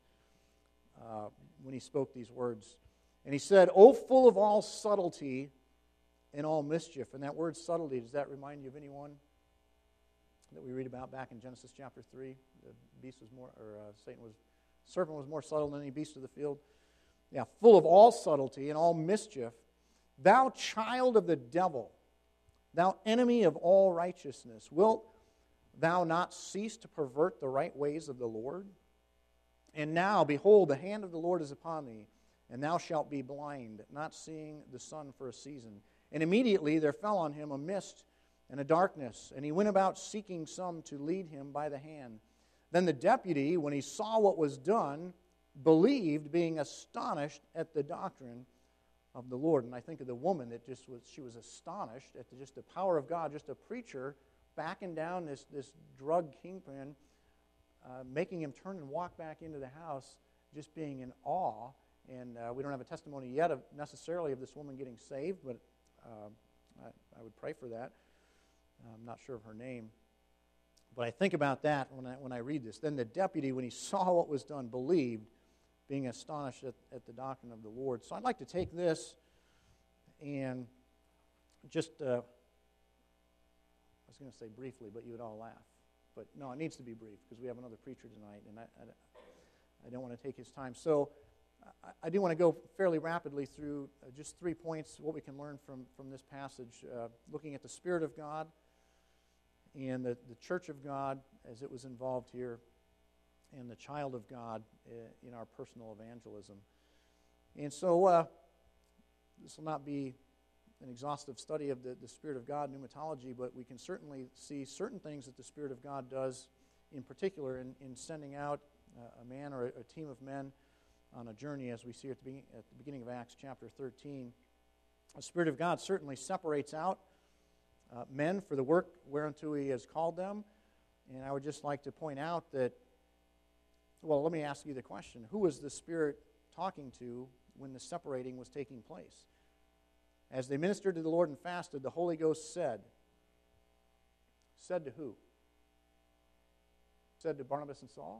when he spoke these words. And he said, "O full of all subtlety and all mischief." And that word subtlety, does that remind you of anyone that we read about back in Genesis chapter 3? The beast was more, or serpent was more subtle than any beast of the field. Yeah, full of all subtlety and all mischief, thou child of the devil, thou enemy of all righteousness, wilt thou not cease to pervert the right ways of the Lord? And now, behold, the hand of the Lord is upon thee, and thou shalt be blind, not seeing the sun for a season. And immediately there fell on him a mist and a darkness, and he went about seeking some to lead him by the hand. Then the deputy, when he saw what was done, believed, being astonished at the doctrine of the Lord. And I think of the woman that she was astonished at just the power of God, just a preacher backing down this drug kingpin, making him turn and walk back into the house, just being in awe. And we don't have a testimony yet necessarily of this woman getting saved, but I would pray for that. I'm not sure of her name. But I think about that when I read this. Then the deputy, when he saw what was done, believed, being astonished at the doctrine of the Lord. So I'd like to take this and just, I was going to say briefly, but you would all laugh. But no, it needs to be brief because we have another preacher tonight, and I don't want to take his time. So I do want to go fairly rapidly through just 3 points, what we can learn from this passage, looking at the Spirit of God and the church of God as it was involved here, and the child of God in our personal evangelism. And so this will not be an exhaustive study of the Spirit of God pneumatology, but we can certainly see certain things that the Spirit of God does, in particular in sending out a man or a team of men on a journey, as we see at the beginning of Acts chapter 13. The Spirit of God certainly separates out men for the work whereunto He has called them. And I would just like to point out that, well, let me ask you the question. Who was the Spirit talking to when the separating was taking place? As they ministered to the Lord and fasted, the Holy Ghost said to who? Said to Barnabas and Saul?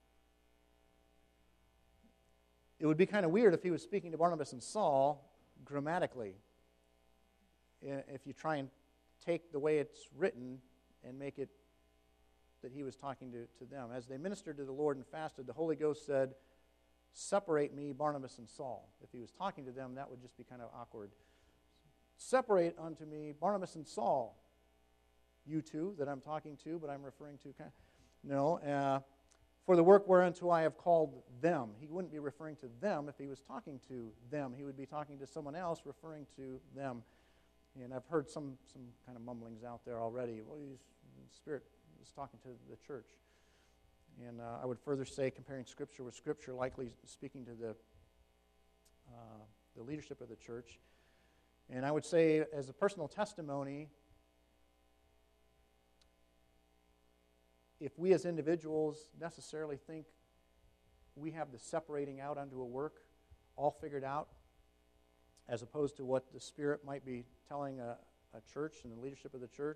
It would be kind of weird if he was speaking to Barnabas and Saul grammatically. If you try and take the way it's written and make it that he was talking to them. As they ministered to the Lord and fasted, the Holy Ghost said, "Separate me, Barnabas and Saul." If he was talking to them, that would just be kind of awkward. "Separate unto me Barnabas and Saul." You two that I'm talking to, but I'm referring to no. For the work whereunto I have called them. He wouldn't be referring to them if he was talking to them. He would be talking to someone else, referring to them. And I've heard some kind of mumblings out there already. Well, the Spirit is talking to the church. And I would further say, comparing Scripture with Scripture, likely speaking to the leadership of the church. And I would say, as a personal testimony, if we as individuals necessarily think we have the separating out unto a work all figured out, as opposed to what the Spirit might be telling a church and the leadership of the church,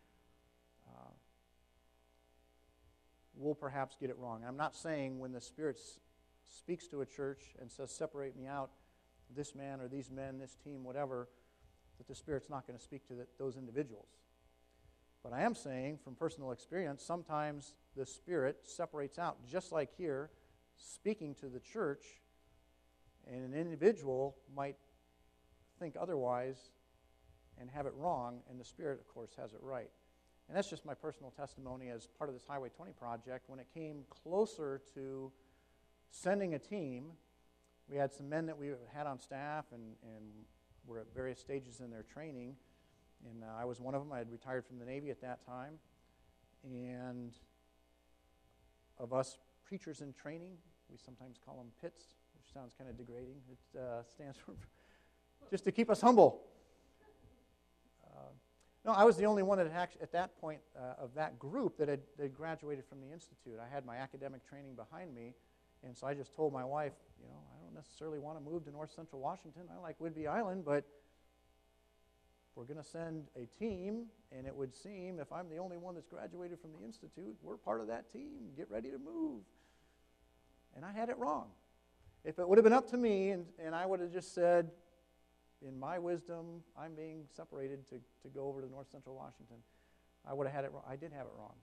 we'll perhaps get it wrong. I'm not saying when the Spirit speaks to a church and says, "Separate me out, this man or these men, this team, whatever," that the Spirit's not going to speak to those individuals. But I am saying, from personal experience, sometimes the Spirit separates out, just like here, speaking to the church, and an individual might think otherwise and have it wrong, and the Spirit, of course, has it right. And that's just my personal testimony as part of this Highway 20 project. When it came closer to sending a team, we had some men that we had on staff and were at various stages in their training. And I was one of them. I had retired from the Navy at that time. And of us preachers in training, we sometimes call them PITs, which sounds kind of degrading. It stands for just to keep us humble. No, I was the only one that had at that point of that group that had graduated from the Institute. I had my academic training behind me, and so I just told my wife, I don't necessarily want to move to North Central Washington. I like Whidbey Island, but if we're going to send a team, and it would seem if I'm the only one that's graduated from the Institute, we're part of that team. Get ready to move. And I had it wrong. If it would have been up to me, and I would have just said, in my wisdom, I'm being separated to go over to North Central Washington, I would have had it wrong. I did have it wrong.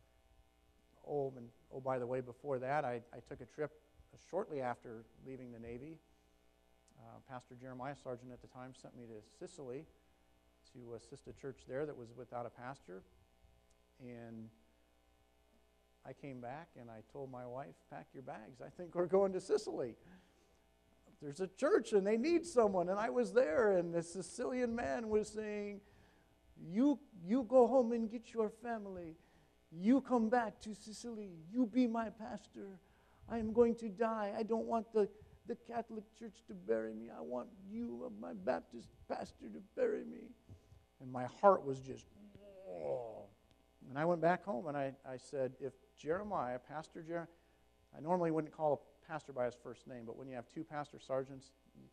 By the way, before that, I took a trip shortly after leaving the Navy. Pastor Jeremiah Sargent at the time sent me to Sicily to assist a church there that was without a pastor. And I came back and I told my wife, pack your bags. I think we're going to Sicily. There's a church and they need someone. And I was there, and the Sicilian man was saying, you go home and get your family. You come back to Sicily. You be my pastor. I am going to die. I don't want the Catholic Church to bury me. I want you, my Baptist pastor, to bury me. And my heart was just, oh. And I went back home and I said, if Jeremiah, Pastor Jeremiah, I normally wouldn't call a pastor by his first name, but when you have two pastor sergeants,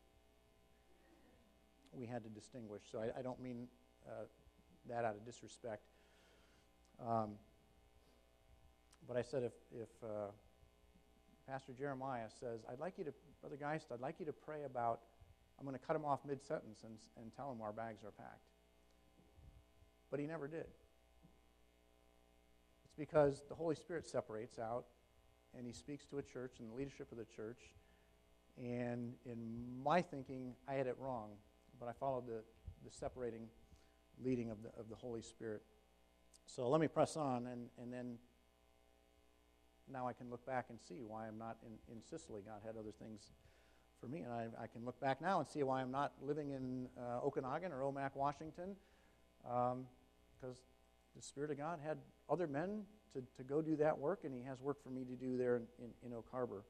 we had to distinguish. So I don't mean that out of disrespect. But I said, if Pastor Jeremiah says, Brother Geist, I'd like you to pray about, I'm going to cut him off mid-sentence and tell him our bags are packed. But he never did. It's because the Holy Spirit separates out, and he speaks to a church and the leadership of the church. And in my thinking, I had it wrong, but I followed the separating leading of the Holy Spirit. So let me press on, and then now I can look back and see why I'm not in Sicily. God had other things for me, and I can look back now and see why I'm not living in Okanagan or Omak, Washington, because the Spirit of God had other men to go do that work, and he has work for me to do there in Oak Harbor.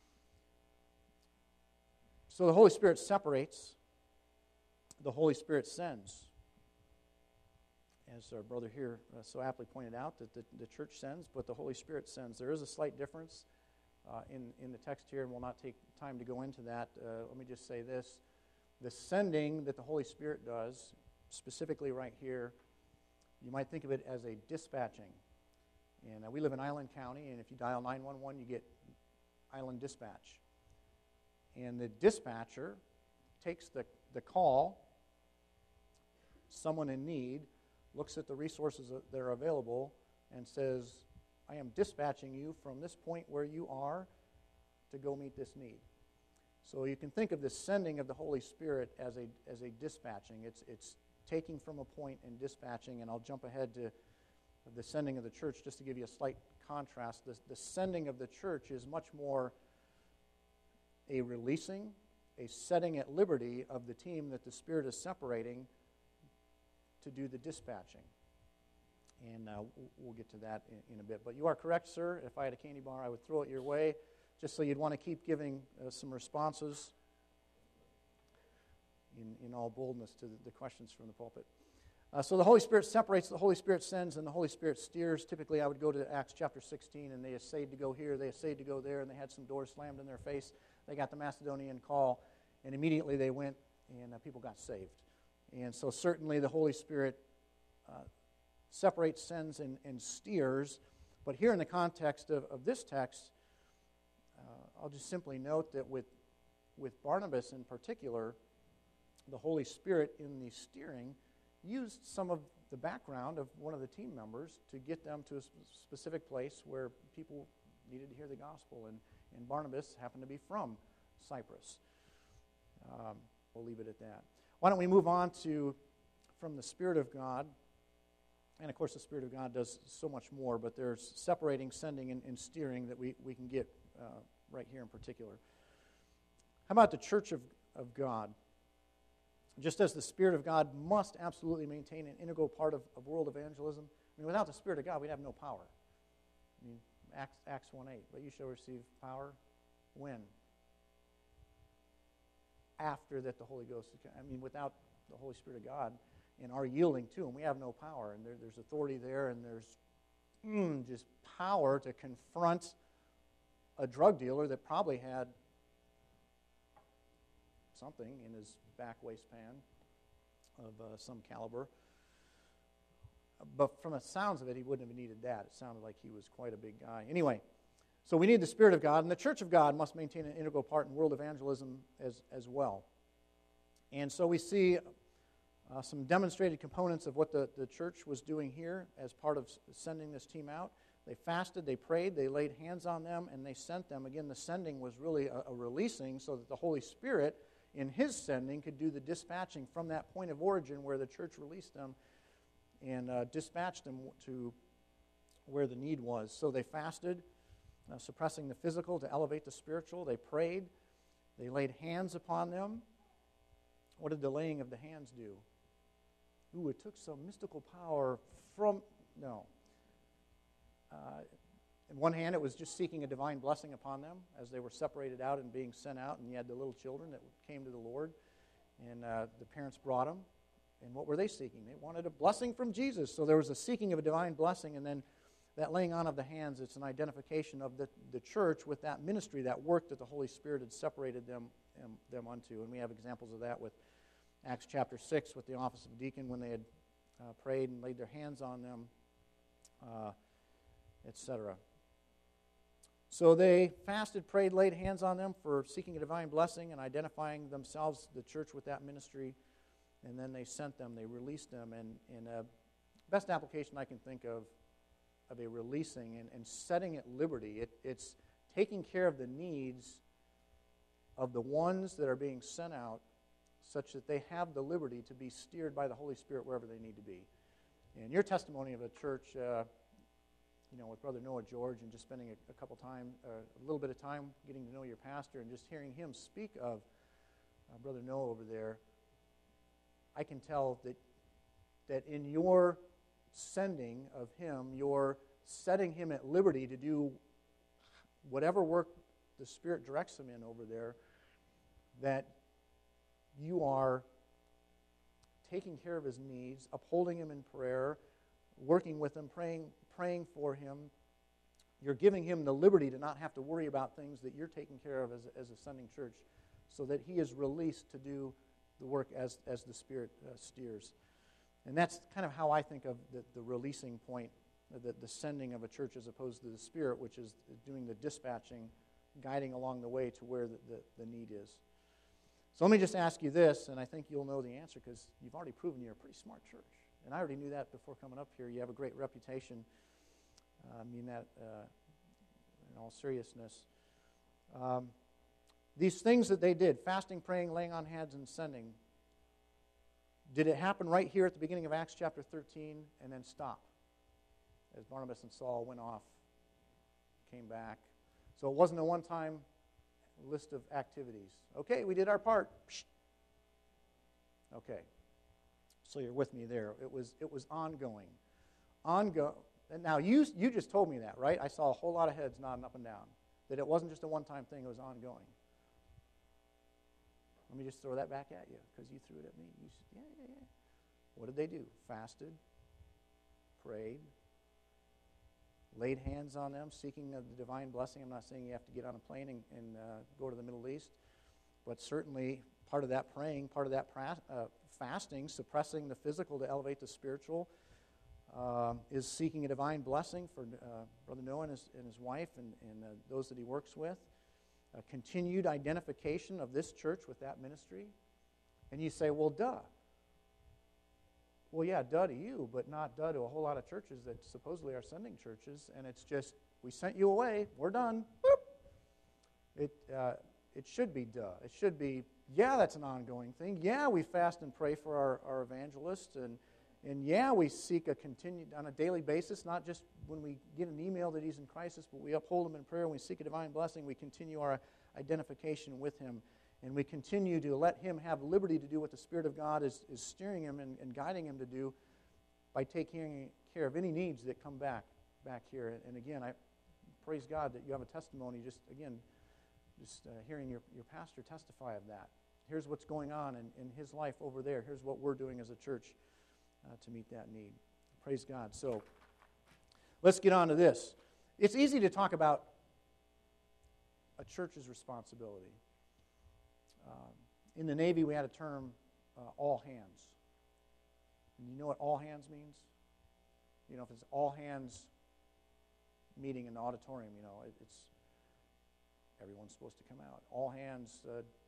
So the Holy Spirit separates, the Holy Spirit sends. As our brother here so aptly pointed out, that the church sends, but the Holy Spirit sends. There is a slight difference in the text here, and we'll not take time to go into that. Let me just say this. The sending that the Holy Spirit does, specifically right here, you might think of it as a dispatching. And we live in Island County, and if you dial 911, you get Island Dispatch. And the dispatcher takes the call, someone in need, looks at the resources that are available, and says, I am dispatching you from this point where you are to go meet this need. So you can think of the sending of the Holy Spirit as a dispatching. It's taking from a point and dispatching, and I'll jump ahead to the sending of the church just to give you a slight contrast. The sending of the church is much more a releasing, a setting at liberty of the team that the Spirit is separating to do the dispatching. And we'll get to that in a bit. But you are correct, sir. If I had a candy bar, I would throw it your way, just so you'd want to keep giving some responses in all boldness to the questions from the pulpit. So the Holy Spirit separates, the Holy Spirit sends, and the Holy Spirit steers. Typically, I would go to Acts chapter 16, and they essayed to go here, they essayed to go there, and they had some doors slammed in their face. They got the Macedonian call, and immediately they went, and people got saved. And so certainly the Holy Spirit separates, sends, and steers. But here in the context of this text, I'll just simply note that with Barnabas in particular, the Holy Spirit in the steering used some of the background of one of the team members to get them to a specific place where people needed to hear the gospel. And Barnabas happened to be from Cyprus. We'll leave it at that. Why don't we move on to from the Spirit of God. And of course the Spirit of God does so much more, but there's separating, sending, and steering that we can get right here in particular. How about the Church of God? Just as the Spirit of God must absolutely maintain an integral part of world evangelism. I mean, without the Spirit of God, we'd have no power. I mean, Acts 1:8, but you shall receive power when? After that the Holy Ghost, I mean, without the Holy Spirit of God, and our yielding to Him. We have no power, and there's authority there, and there's just power to confront a drug dealer that probably had something in his back waistband of some caliber. But from the sounds of it, he wouldn't have needed that. It sounded like he was quite a big guy. Anyway, so we need the Spirit of God, and the Church of God must maintain an integral part in world evangelism as well. And so we see some demonstrated components of what the church was doing here as part of sending this team out. They fasted, they prayed, they laid hands on them, and they sent them. Again, the sending was really a releasing so that the Holy Spirit, in His sending, could do the dispatching from that point of origin where the church released them and dispatched them to where the need was. So they fasted, suppressing the physical to elevate the spiritual. They prayed. They laid hands upon them. What did the laying of the hands do? Ooh, it took some mystical power from... No. In one hand, it was just seeking a divine blessing upon them as they were separated out and being sent out, and you had the little children that came to the Lord, and the parents brought them. And what were they seeking? They wanted a blessing from Jesus. So there was a seeking of a divine blessing, and then that laying on of the hands, it's an identification of the church with that ministry, that work that the Holy Spirit had separated them unto. And we have examples of that with Acts chapter 6 with the office of deacon when they had prayed and laid their hands on them, etc. So they fasted, prayed, laid hands on them for seeking a divine blessing and identifying themselves, the church, with that ministry. And then they sent them, they released them. And best application I can think of a releasing and setting at liberty, it's taking care of the needs of the ones that are being sent out such that they have the liberty to be steered by the Holy Spirit wherever they need to be. And your testimony of a church, with Brother Noah George and just spending a little bit of time getting to know your pastor and just hearing him speak of Brother Noah over there, I can tell that in your sending of him, you're setting him at liberty to do whatever work the Spirit directs him in over there, that you are taking care of his needs, upholding him in prayer, working with him, praying for him. You're giving him the liberty to not have to worry about things that you're taking care of as a sending church, so that he is released to do the work as the Spirit steers. And that's kind of how I think of the releasing point, the sending of a church as opposed to the Spirit, which is doing the dispatching, guiding along the way to where the need is. So let me just ask you this, and I think you'll know the answer because you've already proven you're a pretty smart church. And I already knew that before coming up here. You have a great reputation. I mean that in all seriousness. These things that they did, fasting, praying, laying on hands, and sending, did it happen right here at the beginning of Acts chapter 13 and then stop as Barnabas and Saul went off, came back? So it wasn't a one-time list of activities. Okay, we did our part. Psh. Okay, so you're with me there. It was ongoing. And now you just told me that, right? I saw a whole lot of heads nodding up and down. That it wasn't just a one-time thing, it was ongoing. Let me just throw that back at you because you threw it at me. You said, yeah. What did they do? Fasted, prayed, laid hands on them, seeking the divine blessing. I'm not saying you have to get on a plane and go to the Middle East, but certainly part of that praying, part of that fasting, suppressing the physical to elevate the spiritual, is seeking a divine blessing for Brother Noah and his wife and those that he works with. A continued identification of this church with that ministry. And you say, well, duh. Well, yeah, duh to you, but not duh to a whole lot of churches that supposedly are sending churches. And it's just, we sent you away, we're done. Boop. It should be duh. It should be, yeah, that's an ongoing thing. Yeah, we fast and pray for our evangelists, and yeah, we seek a continued, on a daily basis, not just when we get an email that he's in crisis, but we uphold him in prayer and we seek a divine blessing. We continue our identification with him, and we continue to let him have liberty to do what the Spirit of God is steering him and guiding him to do by taking care of any needs that come back here. And again, I praise God that you have a testimony, just hearing your pastor testify of that. Here's what's going on in his life over there. Here's what we're doing as a church to meet that need. Praise God. So let's get on to this. It's easy to talk about a church's responsibility. In the Navy, we had a term, all hands. And you know what all hands means? You know, if it's all hands meeting in the auditorium, you know, it's everyone's supposed to come out. All hands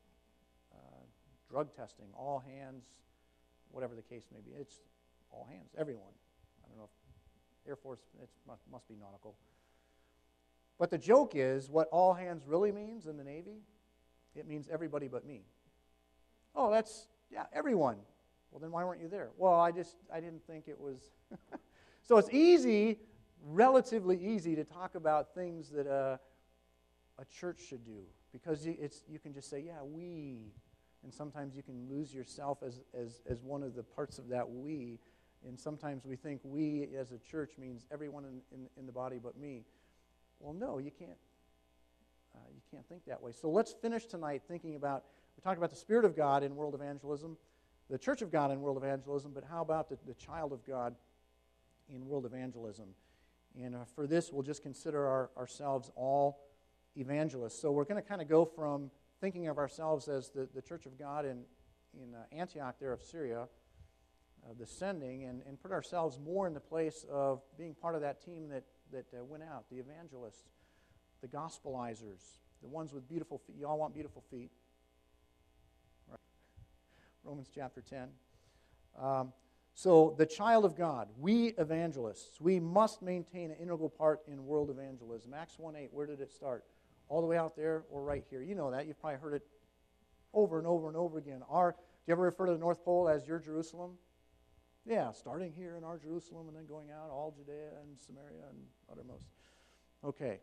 drug testing, all hands, whatever the case may be. It's all hands, everyone. I don't know if Air Force, it must be nautical. But the joke is, what all hands really means in the Navy, it means everybody but me. Oh, everyone. Well, then why weren't you there? Well, I didn't think it was. So it's easy, relatively easy, to talk about things that a church should do, because you can just say, yeah, we, and sometimes you can lose yourself as one of the parts of that we, and sometimes we think we as a church means everyone in the body but me. Well, no, you can't. You can't think that way. So let's finish tonight thinking about, we talked about the Spirit of God in world evangelism, the Church of God in world evangelism, but how about the child of God in world evangelism? And for this, we'll just consider ourselves all evangelists. So we're going to kind of go from thinking of ourselves as the Church of God in Antioch there of Syria, the sending, and put ourselves more in the place of being part of that team that went out, the evangelists, the gospelizers, the ones with beautiful feet. You all want beautiful feet? Right. Romans chapter 10. So the child of God, we evangelists, we must maintain an integral part in world evangelism. Acts 1:8, where did it start? All the way out there or right here? You know that. You've probably heard it over and over and over again. Do you ever refer to the North Pole as your Jerusalem? Yeah, starting here in our Jerusalem and then going out all Judea and Samaria and uttermost. Okay.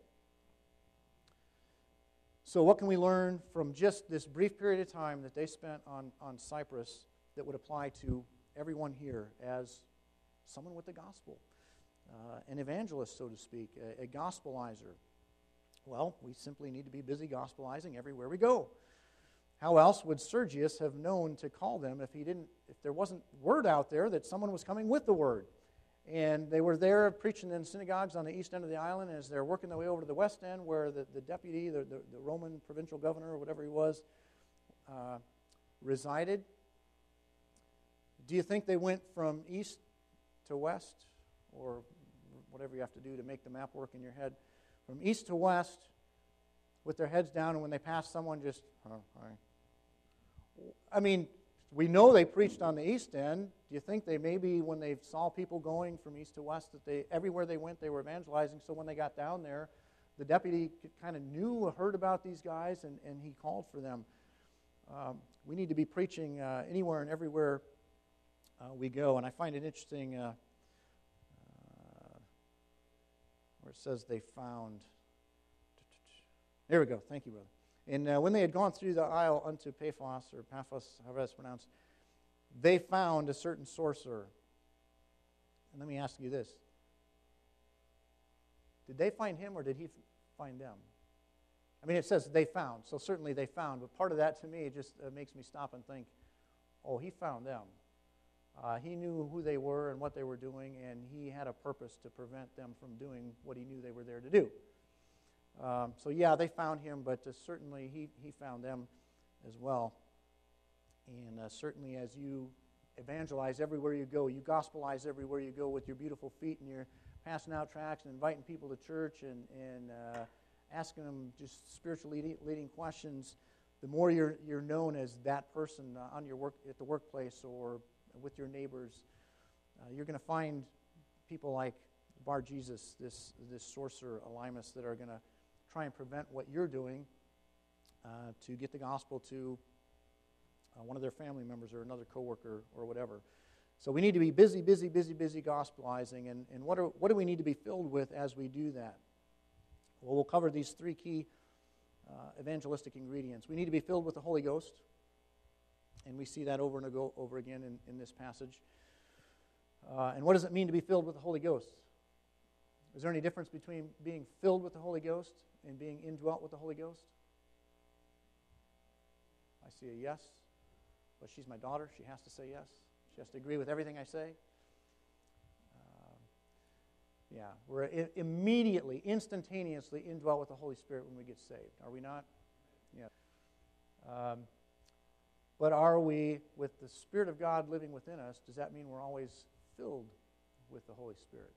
So what can we learn from just this brief period of time that they spent on Cyprus that would apply to everyone here as someone with the gospel? An evangelist, so to speak, a gospelizer. Well, we simply need to be busy gospelizing everywhere we go. How else would Sergius have known to call them if there wasn't word out there that someone was coming with the word? And they were there preaching in synagogues on the east end of the island, and as they're working their way over to the west end where the deputy, the Roman provincial governor or whatever he was, resided. Do you think they went from east to west, or whatever you have to do to make the map work in your head? From east to west with their heads down, and when they passed someone just, hi. I mean, we know they preached on the east end. Do you think they maybe, when they saw people going from east to west, that everywhere they went they were evangelizing, so when they got down there, the deputy kind of heard about these guys, and he called for them. We need to be preaching anywhere and everywhere we go, and I find it interesting where it says they found. There we go. Thank you, brother. And when they had gone through the isle unto Paphos, or Paphos, however that's pronounced, they found a certain sorcerer. And let me ask you this. Did they find him, or did he find them? I mean, it says they found, so certainly they found, but part of that to me just makes me stop and think, oh, he found them. He knew who they were and what they were doing, and he had a purpose to prevent them from doing what he knew they were there to do. So yeah, they found him, but certainly he found them as well. And certainly as you evangelize everywhere you go, you gospelize everywhere you go with your beautiful feet, and you're passing out tracts and inviting people to church and asking them just spiritually leading questions, the more you're known as that person on your work at the workplace or with your neighbors. You're going to find people like Bar Jesus, this sorcerer Elymas, that are going to try and prevent what you're doing to get the gospel to one of their family members or another coworker or whatever. So we need to be busy gospelizing. And what do we need to be filled with as we do that? Well, we'll cover these three key evangelistic ingredients. We need to be filled with the Holy Ghost. And we see that over and over again in this passage. And what does it mean to be filled with the Holy Ghost? Is there any difference between being filled with the Holy Ghost and being indwelt with the Holy Ghost? I see a yes, but she's my daughter. She has to say yes. She has to agree with everything I say. Yeah, we're immediately, instantaneously indwelt with the Holy Spirit when we get saved. Are we not? Yeah. But are we, with the Spirit of God living within us, does that mean we're always filled with the Holy Spirit?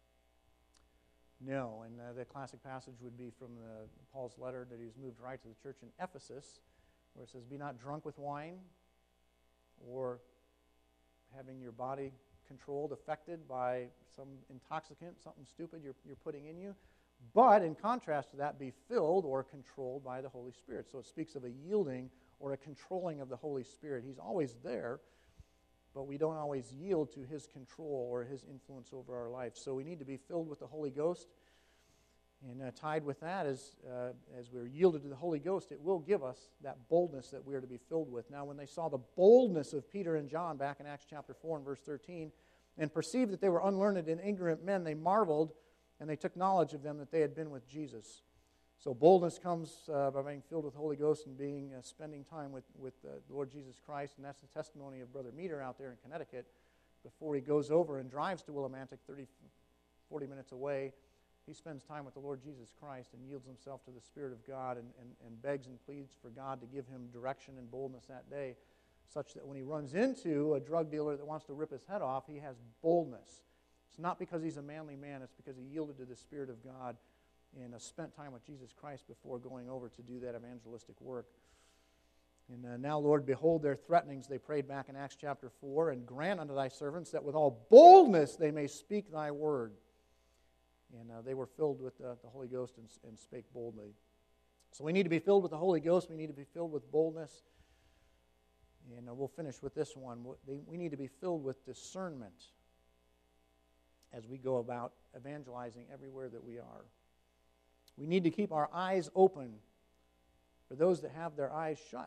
No, and the classic passage would be from Paul's letter that he's moved right to the church in Ephesus, where it says, be not drunk with wine, or having your body controlled, affected by some intoxicant, something stupid you're putting in you. But in contrast to that, be filled or controlled by the Holy Spirit. So it speaks of a yielding or a controlling of the Holy Spirit. He's always there, but we don't always yield to His control or His influence over our life. So we need to be filled with the Holy Ghost. And tied with that, as we're yielded to the Holy Ghost, it will give us that boldness that we are to be filled with. Now, when they saw the boldness of Peter and John back in Acts chapter 4 and verse 13, and perceived that they were unlearned and ignorant men, they marveled, and they took knowledge of them that they had been with Jesus. So boldness comes by being filled with the Holy Ghost and spending time with the Lord Jesus Christ, and that's the testimony of Brother Meter out there in Connecticut before he goes over and drives to Willimantic 40 minutes away. He spends time with the Lord Jesus Christ and yields himself to the Spirit of God and begs and pleads for God to give him direction and boldness that day, such that when he runs into a drug dealer that wants to rip his head off, he has boldness. It's not because he's a manly man, it's because he yielded to the Spirit of God and spent time with Jesus Christ before going over to do that evangelistic work. And now, Lord, behold their threatenings, they prayed back in Acts chapter 4, and grant unto thy servants that with all boldness they may speak thy word. And they were filled with the Holy Ghost and spake boldly. So we need to be filled with the Holy Ghost. We need to be filled with boldness. And we'll finish with this one. We need to be filled with discernment as we go about evangelizing everywhere that we are. We need to keep our eyes open for those that have their eyes shut,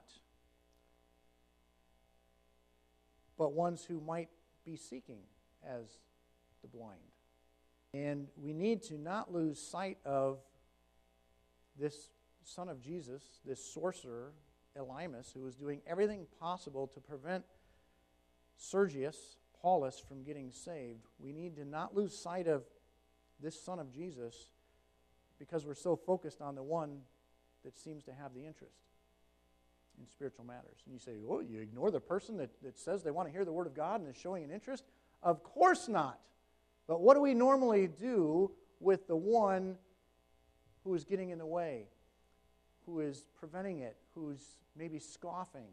but ones who might be seeking as the blind. And we need to not lose sight of this son of Jesus, this sorcerer, Elymas, who was doing everything possible to prevent Sergius Paulus from getting saved. We need to not lose sight of this son of Jesus because we're so focused on the one that seems to have the interest in spiritual matters. And you say, oh, you ignore the person that says they want to hear the Word of God and is showing an interest? Of course not. But what do we normally do with the one who is getting in the way, who is preventing it, who's maybe scoffing?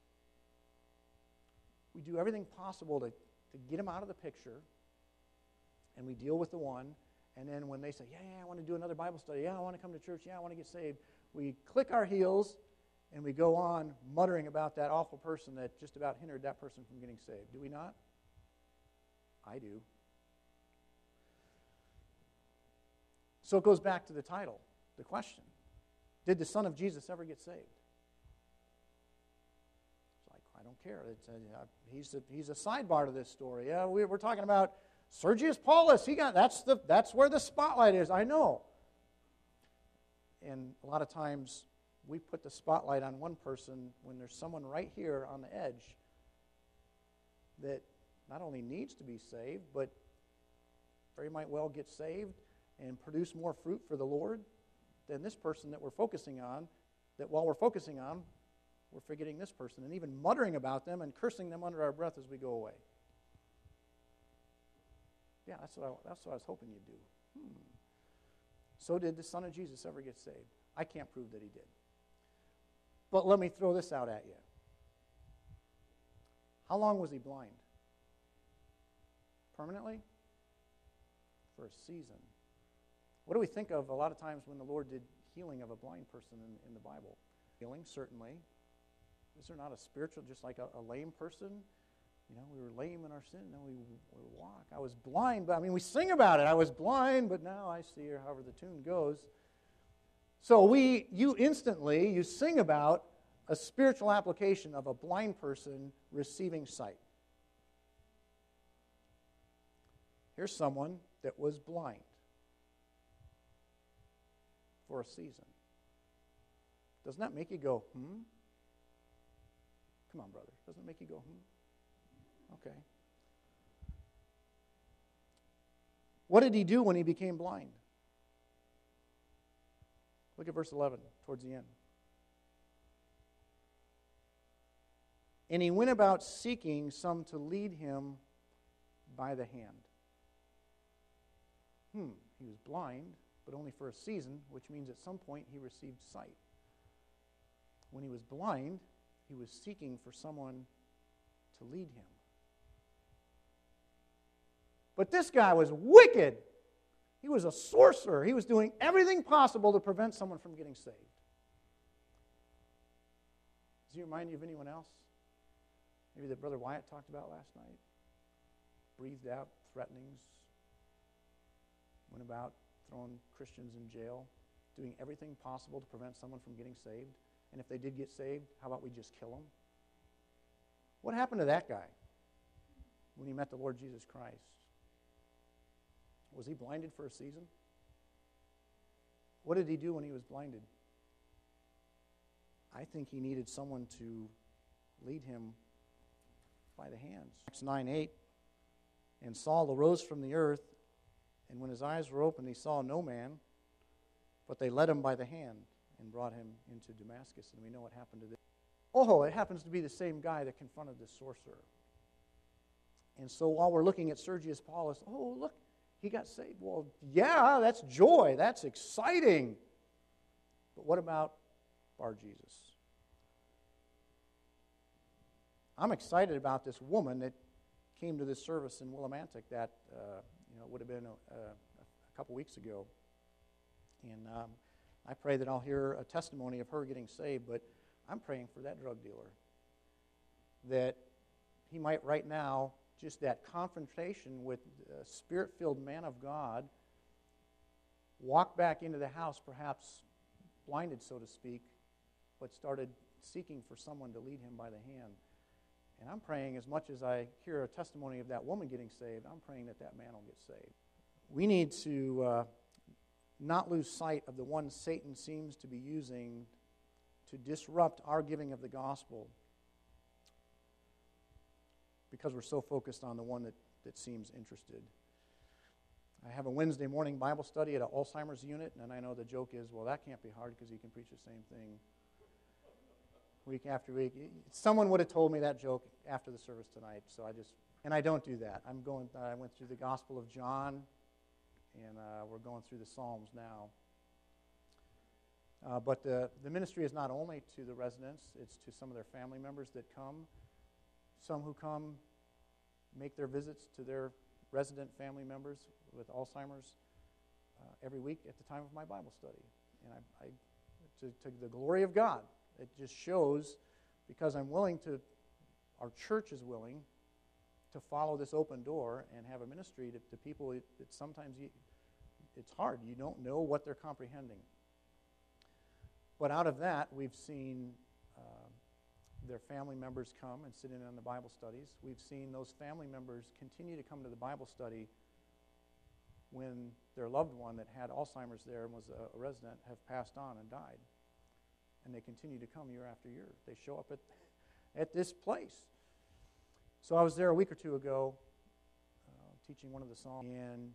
We do everything possible to get him out of the picture, and we deal with the one, and then when they say, yeah, I want to do another Bible study, yeah, I want to come to church, yeah, I want to get saved, we click our heels, and we go on muttering about that awful person that just about hindered that person from getting saved. Do we not? I do. So it goes back to the title, the question. Did the Son of Jesus ever get saved? It's like, I don't care. He's a sidebar to this story. Yeah, we're talking about Sergius Paulus. That's where the spotlight is. I know. And a lot of times we put the spotlight on one person when there's someone right here on the edge that not only needs to be saved, but very might well get saved and produce more fruit for the Lord than this person that we're focusing on, that while we're focusing on, we're forgetting this person and even muttering about them and cursing them under our breath as we go away. Yeah, that's what I was hoping you'd do. So did the Son of Jesus ever get saved? I can't prove that he did. But let me throw this out at you. How long was he blind? Permanently? For a season. What do we think of a lot of times when the Lord did healing of a blind person in the Bible? Healing, certainly. Is there not a spiritual, just like a lame person? You know, we were lame in our sin, now we walk. I was blind, but we sing about it. I was blind, but now I see, or however the tune goes. So you sing about a spiritual application of a blind person receiving sight. Here's someone that was blind for a season. Doesn't that make you go, Come on, brother. Doesn't it make you go, Okay. What did he do when he became blind? Look at verse 11, towards the end. And he went about seeking some to lead him by the hand. He was blind, but only for a season, which means at some point he received sight. When he was blind, he was seeking for someone to lead him. But this guy was wicked. He was a sorcerer. He was doing everything possible to prevent someone from getting saved. Does he remind you of anyone else? Maybe that Brother Wyatt talked about last night? Breathed out threatenings. Went about throwing Christians in jail. Doing everything possible to prevent someone from getting saved. And if they did get saved, how about we just kill them? What happened to that guy when he met the Lord Jesus Christ? Was he blinded for a season? What did he do when he was blinded? I think he needed someone to lead him by the hands. Acts 9:8, and Saul arose from the earth, and when his eyes were opened, he saw no man, but they led him by the hand and brought him into Damascus. And we know what happened to this. Oh, it happens to be the same guy that confronted the sorcerer. And so while we're looking at Sergius Paulus, oh, look, he got saved. Well, yeah, that's joy. That's exciting. But what about Bar-Jesus? I'm excited about this woman that came to this service in Willimantic that would have been a couple weeks ago. And I pray that I'll hear a testimony of her getting saved, but I'm praying for that drug dealer. That he might right now, just that confrontation with a Spirit-filled man of God, walk back into the house, perhaps blinded, so to speak, but started seeking for someone to lead him by the hand. And I'm praying, as much as I hear a testimony of that woman getting saved, I'm praying that that man will get saved. We need to not lose sight of the one Satan seems to be using to disrupt our giving of the gospel, because we're so focused on the one that seems interested. I have a Wednesday morning Bible study at an Alzheimer's unit, and I know the joke is, well, that can't be hard because you can preach the same thing week after week. Someone would have told me that joke after the service tonight, and I don't do that. I went through the Gospel of John, and we're going through the Psalms now. But the ministry is not only to the residents, it's to some of their family members that come. Some who come make their visits to their resident family members with Alzheimer's every week at the time of my Bible study. And to the glory of God, it just shows, because I'm willing to, our church is willing to follow this open door and have a ministry to people that sometimes it's hard. You don't know what they're comprehending. But out of that, we've seen their family members come and sit in on the Bible studies. We've seen those family members continue to come to the Bible study when their loved one that had Alzheimer's there and was a resident have passed on and died. And they continue to come year after year. They show up at this place. So I was there a week or two ago teaching one of the Psalms, and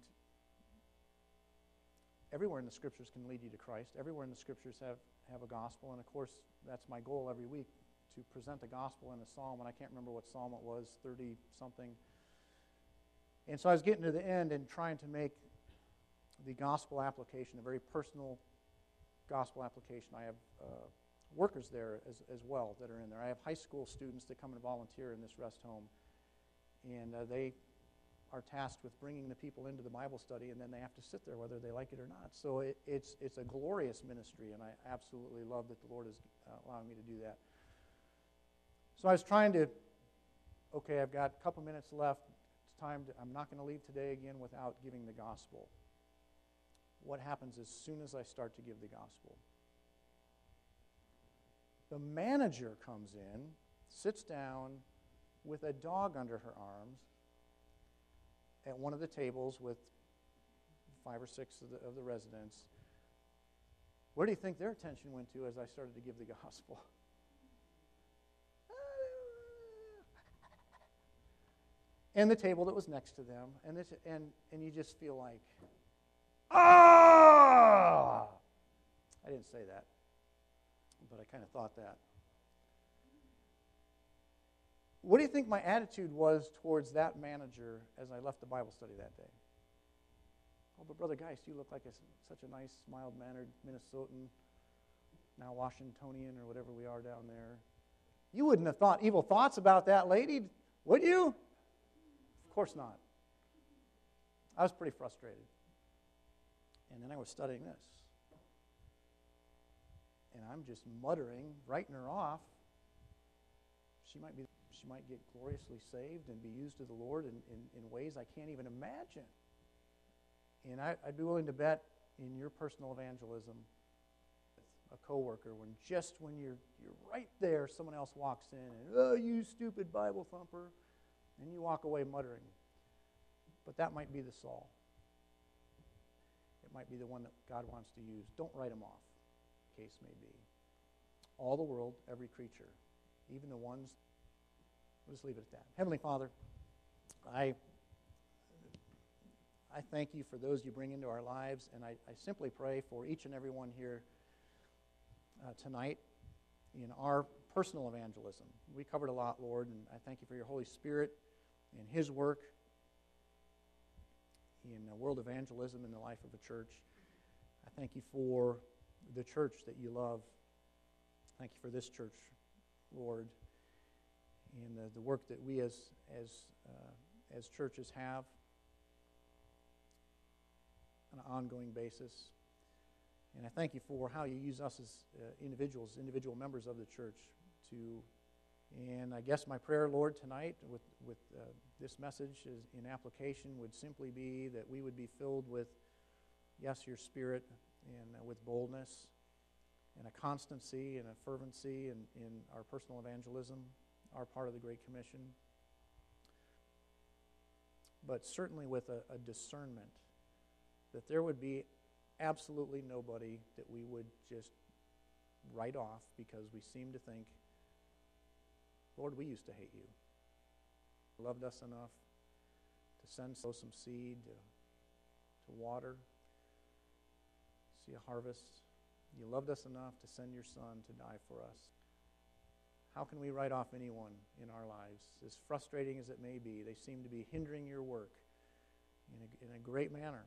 everywhere in the Scriptures can lead you to Christ. Everywhere in the Scriptures have a gospel, and of course that's my goal every week, to present the gospel in a psalm, and I can't remember what psalm it was, 30-something. And so I was getting to the end and trying to make the gospel application a very personal gospel application. I have workers there as well that are in there. I have high school students that come and volunteer in this rest home, and they are tasked with bringing the people into the Bible study, and then they have to sit there whether they like it or not. So it's a glorious ministry, and I absolutely love that the Lord is allowing me to do that. So I was trying to, okay, I've got a couple minutes left. It's time I'm not going to leave today again without giving the gospel. What happens as soon as I start to give the gospel? The manager comes in, sits down with a dog under her arms at one of the tables with 5 or 6 of the residents. Where do you think their attention went to as I started to give the gospel? and the table that was next to them, and you just feel like, ah! I didn't say that, but I kind of thought that. What do you think my attitude was towards that manager as I left the Bible study that day? Oh, but Brother Geist, you look like such a nice, mild-mannered Minnesotan, now Washingtonian or whatever we are down there. You wouldn't have thought evil thoughts about that lady, would you? Of course not. I was pretty frustrated. And then I was studying this. And I'm just muttering, writing her off. She might get gloriously saved and be used of the Lord in ways I can't even imagine. And I'd be willing to bet in your personal evangelism, a coworker, when you're right there, someone else walks in and, oh, you stupid Bible thumper, and you walk away muttering. But that might be the Saul. It might be the one that God wants to use. Don't write him off, case may be. All the world, every creature, even the ones. We'll just leave it at that. Heavenly Father, I thank you for those you bring into our lives, and I simply pray for each and every one here tonight in our personal evangelism. We covered a lot, Lord, and I thank you for your Holy Spirit and his work in world evangelism in the life of a church. I thank you for the church that you love. Thank you for this church, Lord, and the work that we as churches have on an ongoing basis. And I thank you for how you use us as individual members of the church and I guess my prayer, Lord, tonight with this message in application would simply be that we would be filled with, yes, your Spirit, and with boldness and a constancy and a fervency in our personal evangelism, our part of the Great Commission, but certainly with a discernment that there would be absolutely nobody that we would just write off because we seem to think, Lord, we used to hate you. You loved us enough to sow some seed, to water, see a harvest. You loved us enough to send your Son to die for us. How can we write off anyone in our lives? As frustrating as it may be, they seem to be hindering your work in a great manner.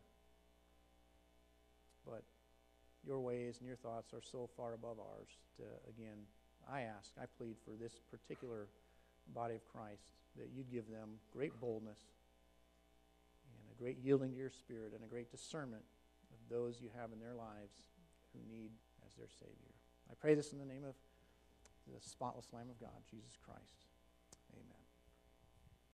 But your ways and your thoughts are so far above ours. Again, I plead for this particular body of Christ that you'd give them great boldness and a great yielding to your Spirit and a great discernment of those you have in their lives who need as their Savior. I pray this in the name of the spotless Lamb of God, Jesus Christ.